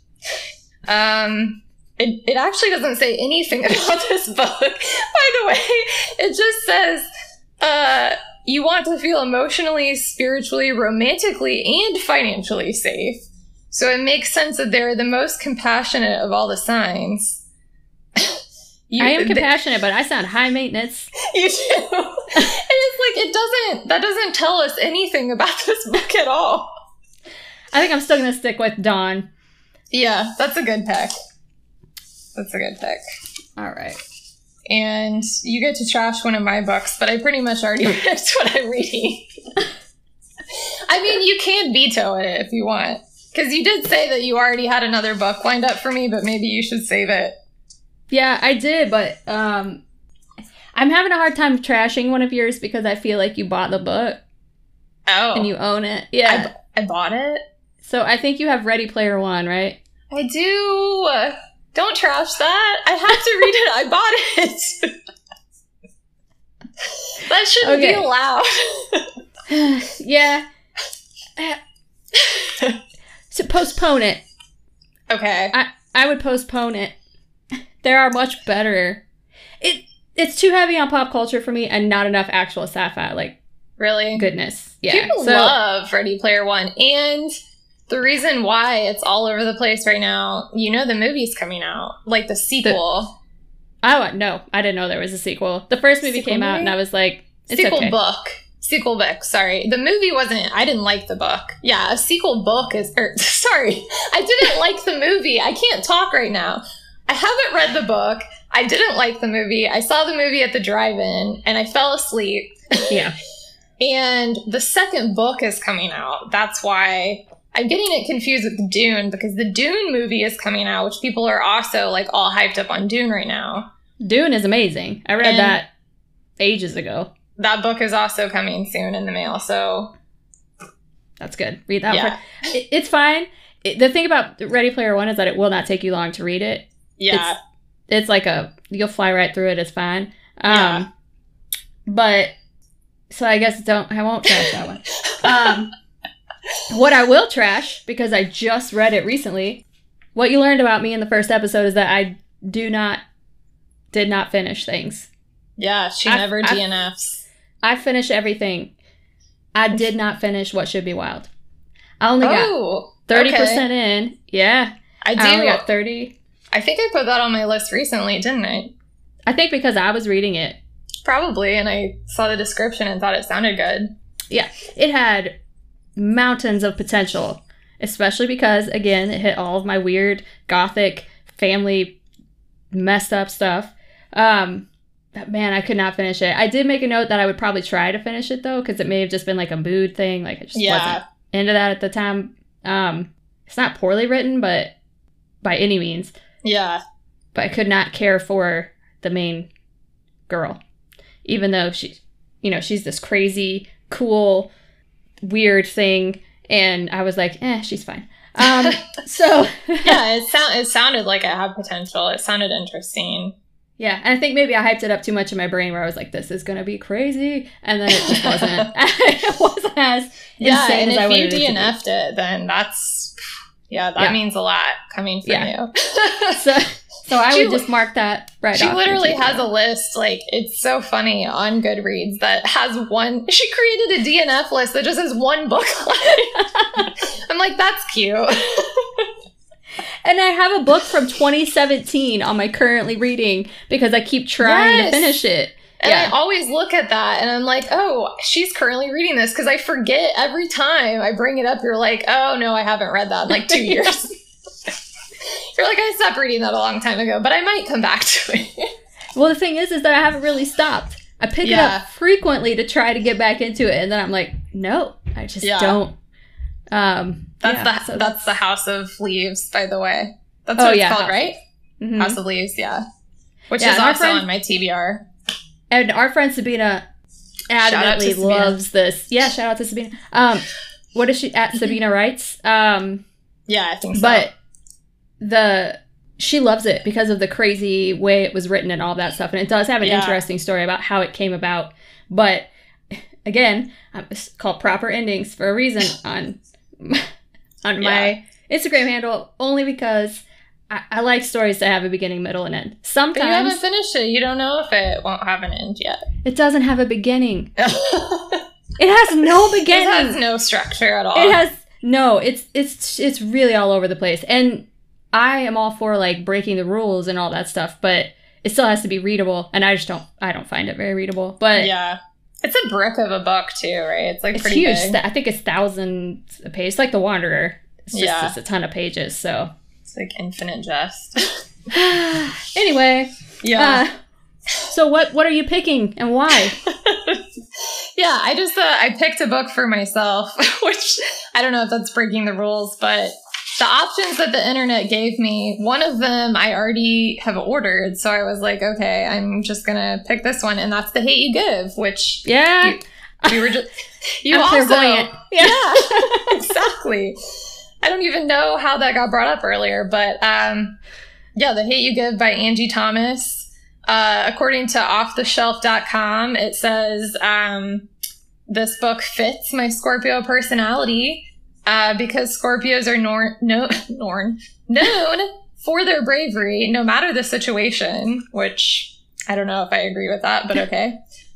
It actually doesn't say anything about this book, by the way. It just says, you want to feel emotionally, spiritually, romantically, and financially safe. So it makes sense that they're the most compassionate of all the signs. I am compassionate, but I sound high maintenance. You do. And it's like, that doesn't tell us anything about this book at all. I think I'm still going to stick with Dawn. Yeah, that's a good pick. All right. And you get to trash one of my books, but I pretty much already picked what I'm reading. I mean, you can veto it if you want. Because you did say that you already had another book lined up for me, but maybe you should save it. Yeah, I did, but I'm having a hard time trashing one of yours because I feel like you bought the book. Oh. And you own it. Yeah. I bought it? So I think you have Ready Player One, right? I do. Don't trash that. I have to read it. I bought it. That shouldn't be allowed. Yeah. So postpone it. Okay. I would postpone it. There are much better. It's too heavy on pop culture for me and not enough actual sci-fi. Like, really? Goodness. Yeah. People love Ready Player One. And the reason why it's all over the place right now, you know the movie's coming out. Like the sequel. No. I didn't know there was a sequel. The first movie came out and I was like, it's okay. Sequel book, sorry. The movie wasn't... I didn't like the book. Yeah, a sequel book is... sorry. I didn't like the movie. I can't talk right now. I haven't read the book. I didn't like the movie. I saw the movie at the drive-in, and I fell asleep. Yeah. And the second book is coming out. That's why I'm getting it confused with Dune, because the Dune movie is coming out, which people are also, like, all hyped up on Dune right now. Dune is amazing. I read that ages ago. That book is also coming soon in the mail, so... That's good. Read that one. It's fine. The thing about Ready Player One is that it will not take you long to read it. Yeah. It's like you'll fly right through it. It's fine. But, so I guess I won't trash that one. What I will trash, because I just read it recently, what you learned about me in the first episode is that I did not finish things. Yeah, she never DNFs. I finish everything. I did not finish What Should Be Wild. I only got 30% in. Yeah. I do. I only got 30. I think I put that on my list recently, didn't I? I think because I was reading it. Probably, and I saw the description and thought it sounded good. Yeah. It had mountains of potential, especially because, again, it hit all of my weird gothic family messed up stuff. But man, I could not finish it. I did make a note that I would probably try to finish it, though, because it may have just been like a mood thing. Like, I just wasn't into that at the time. It's not poorly written, but by any means. Yeah. But I could not care for the main girl, even though she's this crazy, cool, weird thing. And I was like, she's fine. So yeah, it sounded like it had potential. It sounded interesting. Yeah, and I think maybe I hyped it up too much in my brain where I was like, this is going to be crazy. And then it just wasn't. It wasn't as insane as I wanted it to be. And if you DNF'd it, then that means a lot coming from you. So I would just mark that right off. She literally has a list, like, it's so funny, on Goodreads that has she created a DNF list that just has one book on it. I'm like, that's cute. And I have a book from 2017 on my currently reading because I keep trying to finish it. And I always look at that and I'm like, oh, she's currently reading this, because I forget every time I bring it up. You're like, oh, no, I haven't read that in like 2 years. You're like, I stopped reading that a long time ago, but I might come back to it. Well, the thing is that I haven't really stopped. I pick it up frequently to try to get back into it, and then I'm like, no, I just don't. That's the House of Leaves, by the way. That's what it's called, right? Mm-hmm. House of Leaves, which is also on my TBR. And our friend Sabina adamantly loves this. Yeah, shout out to Sabina. What is she at? Sabina Writes. Yeah, I think so. But she loves it because of the crazy way it was written and all that stuff. And it does have an interesting story about how it came about. But again, it's called Proper Endings for a reason on my Instagram handle, only because I like stories that have a beginning, middle, and end. Sometimes. But you haven't finished it. You don't know if it won't have an end yet. It doesn't have a beginning. It has no beginning. It has no structure at all. It has no. It's really all over the place. And I am all for like breaking the rules and all that stuff, but it still has to be readable. And I don't find it very readable. But yeah. It's a brick of a book too, right? It's like pretty huge. big. I think it's thousands a page. It's like The Wanderer. It's just a ton of pages. So it's like infinite jest. Anyway, so what are you picking and why? Yeah, I picked a book for myself, which I don't know if that's breaking the rules, but the options that the internet gave me, one of them I already have ordered. So I was like, okay, I'm just going to pick this one. And that's The Hate U Give, which we were just, you I'm also, clairvoyant. Yeah, exactly. I don't even know how that got brought up earlier, but The Hate U Give by Angie Thomas. According to offtheshelf.com, it says, this book fits my Scorpio personality. Because Scorpios are known for their bravery, no matter the situation, which I don't know if I agree with that, but okay.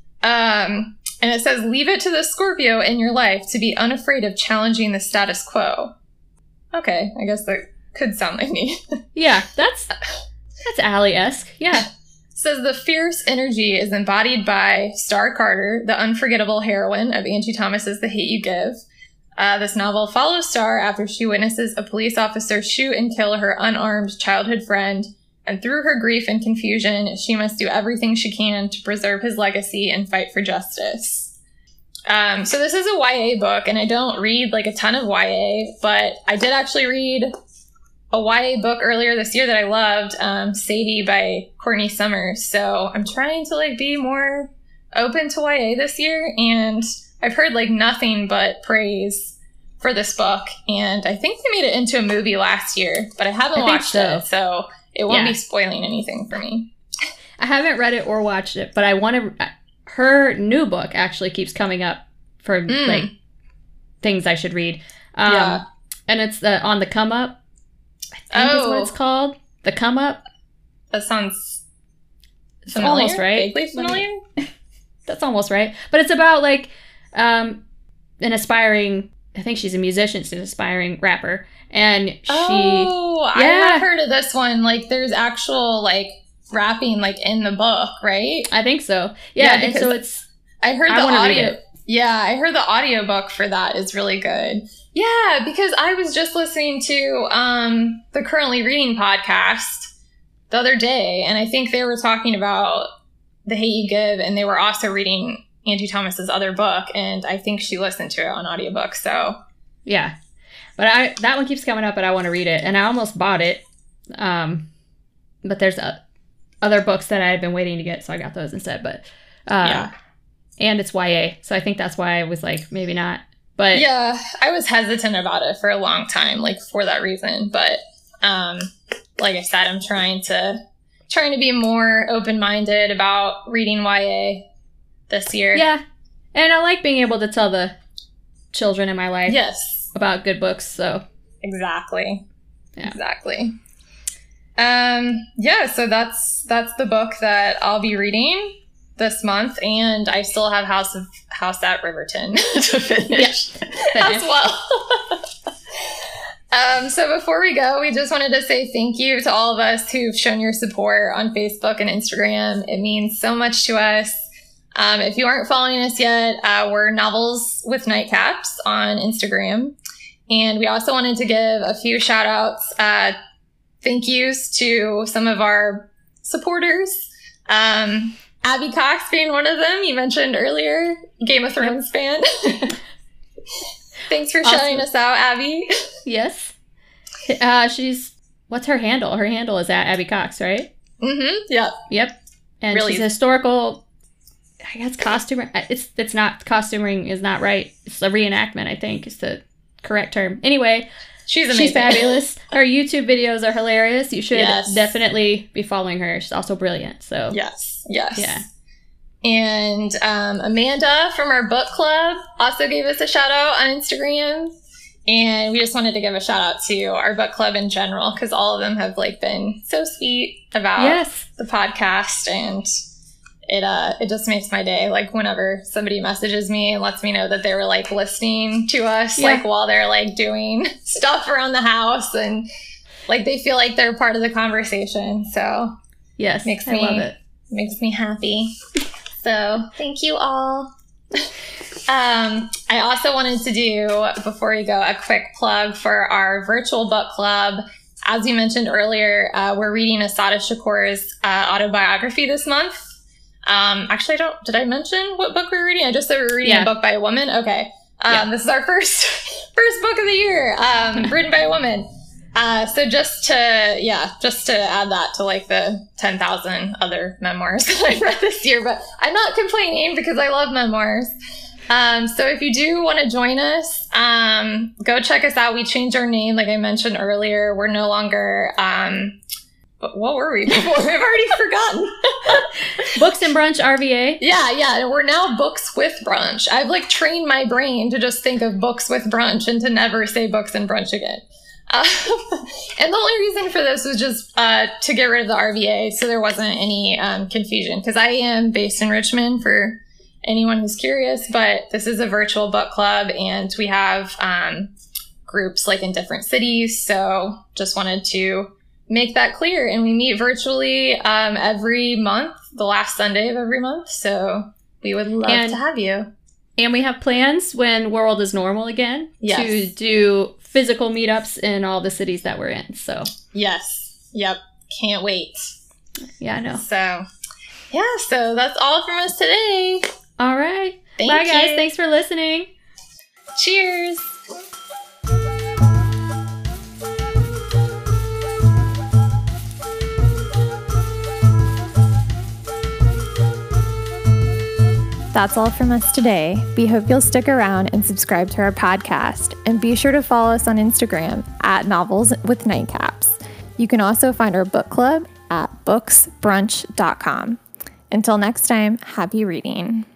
And it says, leave it to the Scorpio in your life to be unafraid of challenging the status quo. Okay, I guess that could sound like me. Yeah, that's Allie-esque. Yeah. It says the fierce energy is embodied by Star Carter, the unforgettable heroine of Angie Thomas's The Hate U Give. This novel follows Star after she witnesses a police officer shoot and kill her unarmed childhood friend, and through her grief and confusion, she must do everything she can to preserve his legacy and fight for justice. So this is a YA book, and I don't read like a ton of YA, but I did actually read a YA book earlier this year that I loved, Sadie by Courtney Summers. So I'm trying to like be more open to YA this year, and I've heard like nothing but praise for this book, and I think they made it into a movie last year, but I haven't watched it, so it won't be spoiling anything for me. I haven't read it or watched it, but I want to. Her new book actually keeps coming up for like things I should read. And it's On the Come Up. I think is what it's called. The Come Up. That sounds familiar. It's almost right. Vaguely familiar. That's almost right. But it's about like an aspiring I think she's a musician, she's an aspiring rapper. And she... Oh, I have heard of this one. Like, there's actual, like, rapping, like, in the book, right? I think so. Yeah, and so it's... I heard the audio... Yeah, I heard the audiobook for that is really good. Yeah, because I was just listening to the Currently Reading podcast the other day, and I think they were talking about The Hate You Give, and they were also reading Angie Thomas's other book, and I think she listened to it on audiobook, so... Yeah. But that one keeps coming up, and I want to read it, and I almost bought it. But there's other books that I had been waiting to get, so I got those instead. But yeah. And it's YA, so I think that's why I was like, maybe not. But yeah, I was hesitant about it for a long time, like for that reason. But like I said, I'm trying to be more open-minded about reading YA this year. Yeah, and I like being able to tell the children in my life about good books. So exactly, yeah. Exactly. Yeah, so that's the book that I'll be reading this month, and I still have House at Riverton to finish as well. So before we go, we just wanted to say thank you to all of us who've shown your support on Facebook and Instagram. It means so much to us. If you aren't following us yet, we're Novels with Nightcaps on Instagram. And we also wanted to give a few shout outs, thank yous to some of our supporters. Abby Cox being one of them, you mentioned earlier, Game of Thrones fan. Thanks for shouting us out, Abby. Yes. What's her handle? Her handle is at Abby Cox, right? Mm-hmm. Yep. Yep. And she's a historical, I guess, costumer. It's not, costuming is not right. It's a reenactment, I think, is the correct term. Anyway, she's amazing. She's fabulous. Her YouTube videos are hilarious. You should definitely be following her. She's also brilliant. So yes. Yeah. And Amanda from our book club also gave us a shout out on Instagram. And we just wanted to give a shout out to our book club in general, because all of them have like been so sweet about the podcast, and it just makes my day. Like whenever somebody messages me and lets me know that they were like listening to us, like while they're like doing stuff around the house, and like they feel like they're part of the conversation. So I love it. Makes me happy. So thank you all. I also wanted to do, before we go, a quick plug for our virtual book club. As we mentioned earlier, we're reading Assata Shakur's autobiography this month. Actually, did I mention what book we were reading? I just said we were reading a book by a woman. Okay. This is our first book of the year, written by a woman. So just to add that to like the 10,000 other memoirs that I've read this year, but I'm not complaining because I love memoirs. So if you do want to join us, go check us out. We changed our name, like I mentioned earlier. We're no longer, what were we before? I've already forgotten. Books and Brunch RVA. Yeah. We're now Books with Brunch. I've like trained my brain to just think of Books with Brunch and to never say Books and Brunch again. And the only reason for this was just to get rid of the RVA, so there wasn't any confusion, because I am based in Richmond for anyone who's curious, but this is a virtual book club, and we have groups like in different cities, so just wanted to make that clear. And we meet virtually every month, the last Sunday of every month, so we would love to have you. And we have plans when world is normal again to do physical meetups in all the cities that we're in. So yes. Yep. Can't wait. Yeah, I know. So so that's all from us today. All right. Bye, guys. Thanks for listening. Cheers. That's all from us today. We hope you'll stick around and subscribe to our podcast. And be sure to follow us on Instagram at Novels with Nightcaps. You can also find our book club at booksbrunch.com. Until next time, happy reading.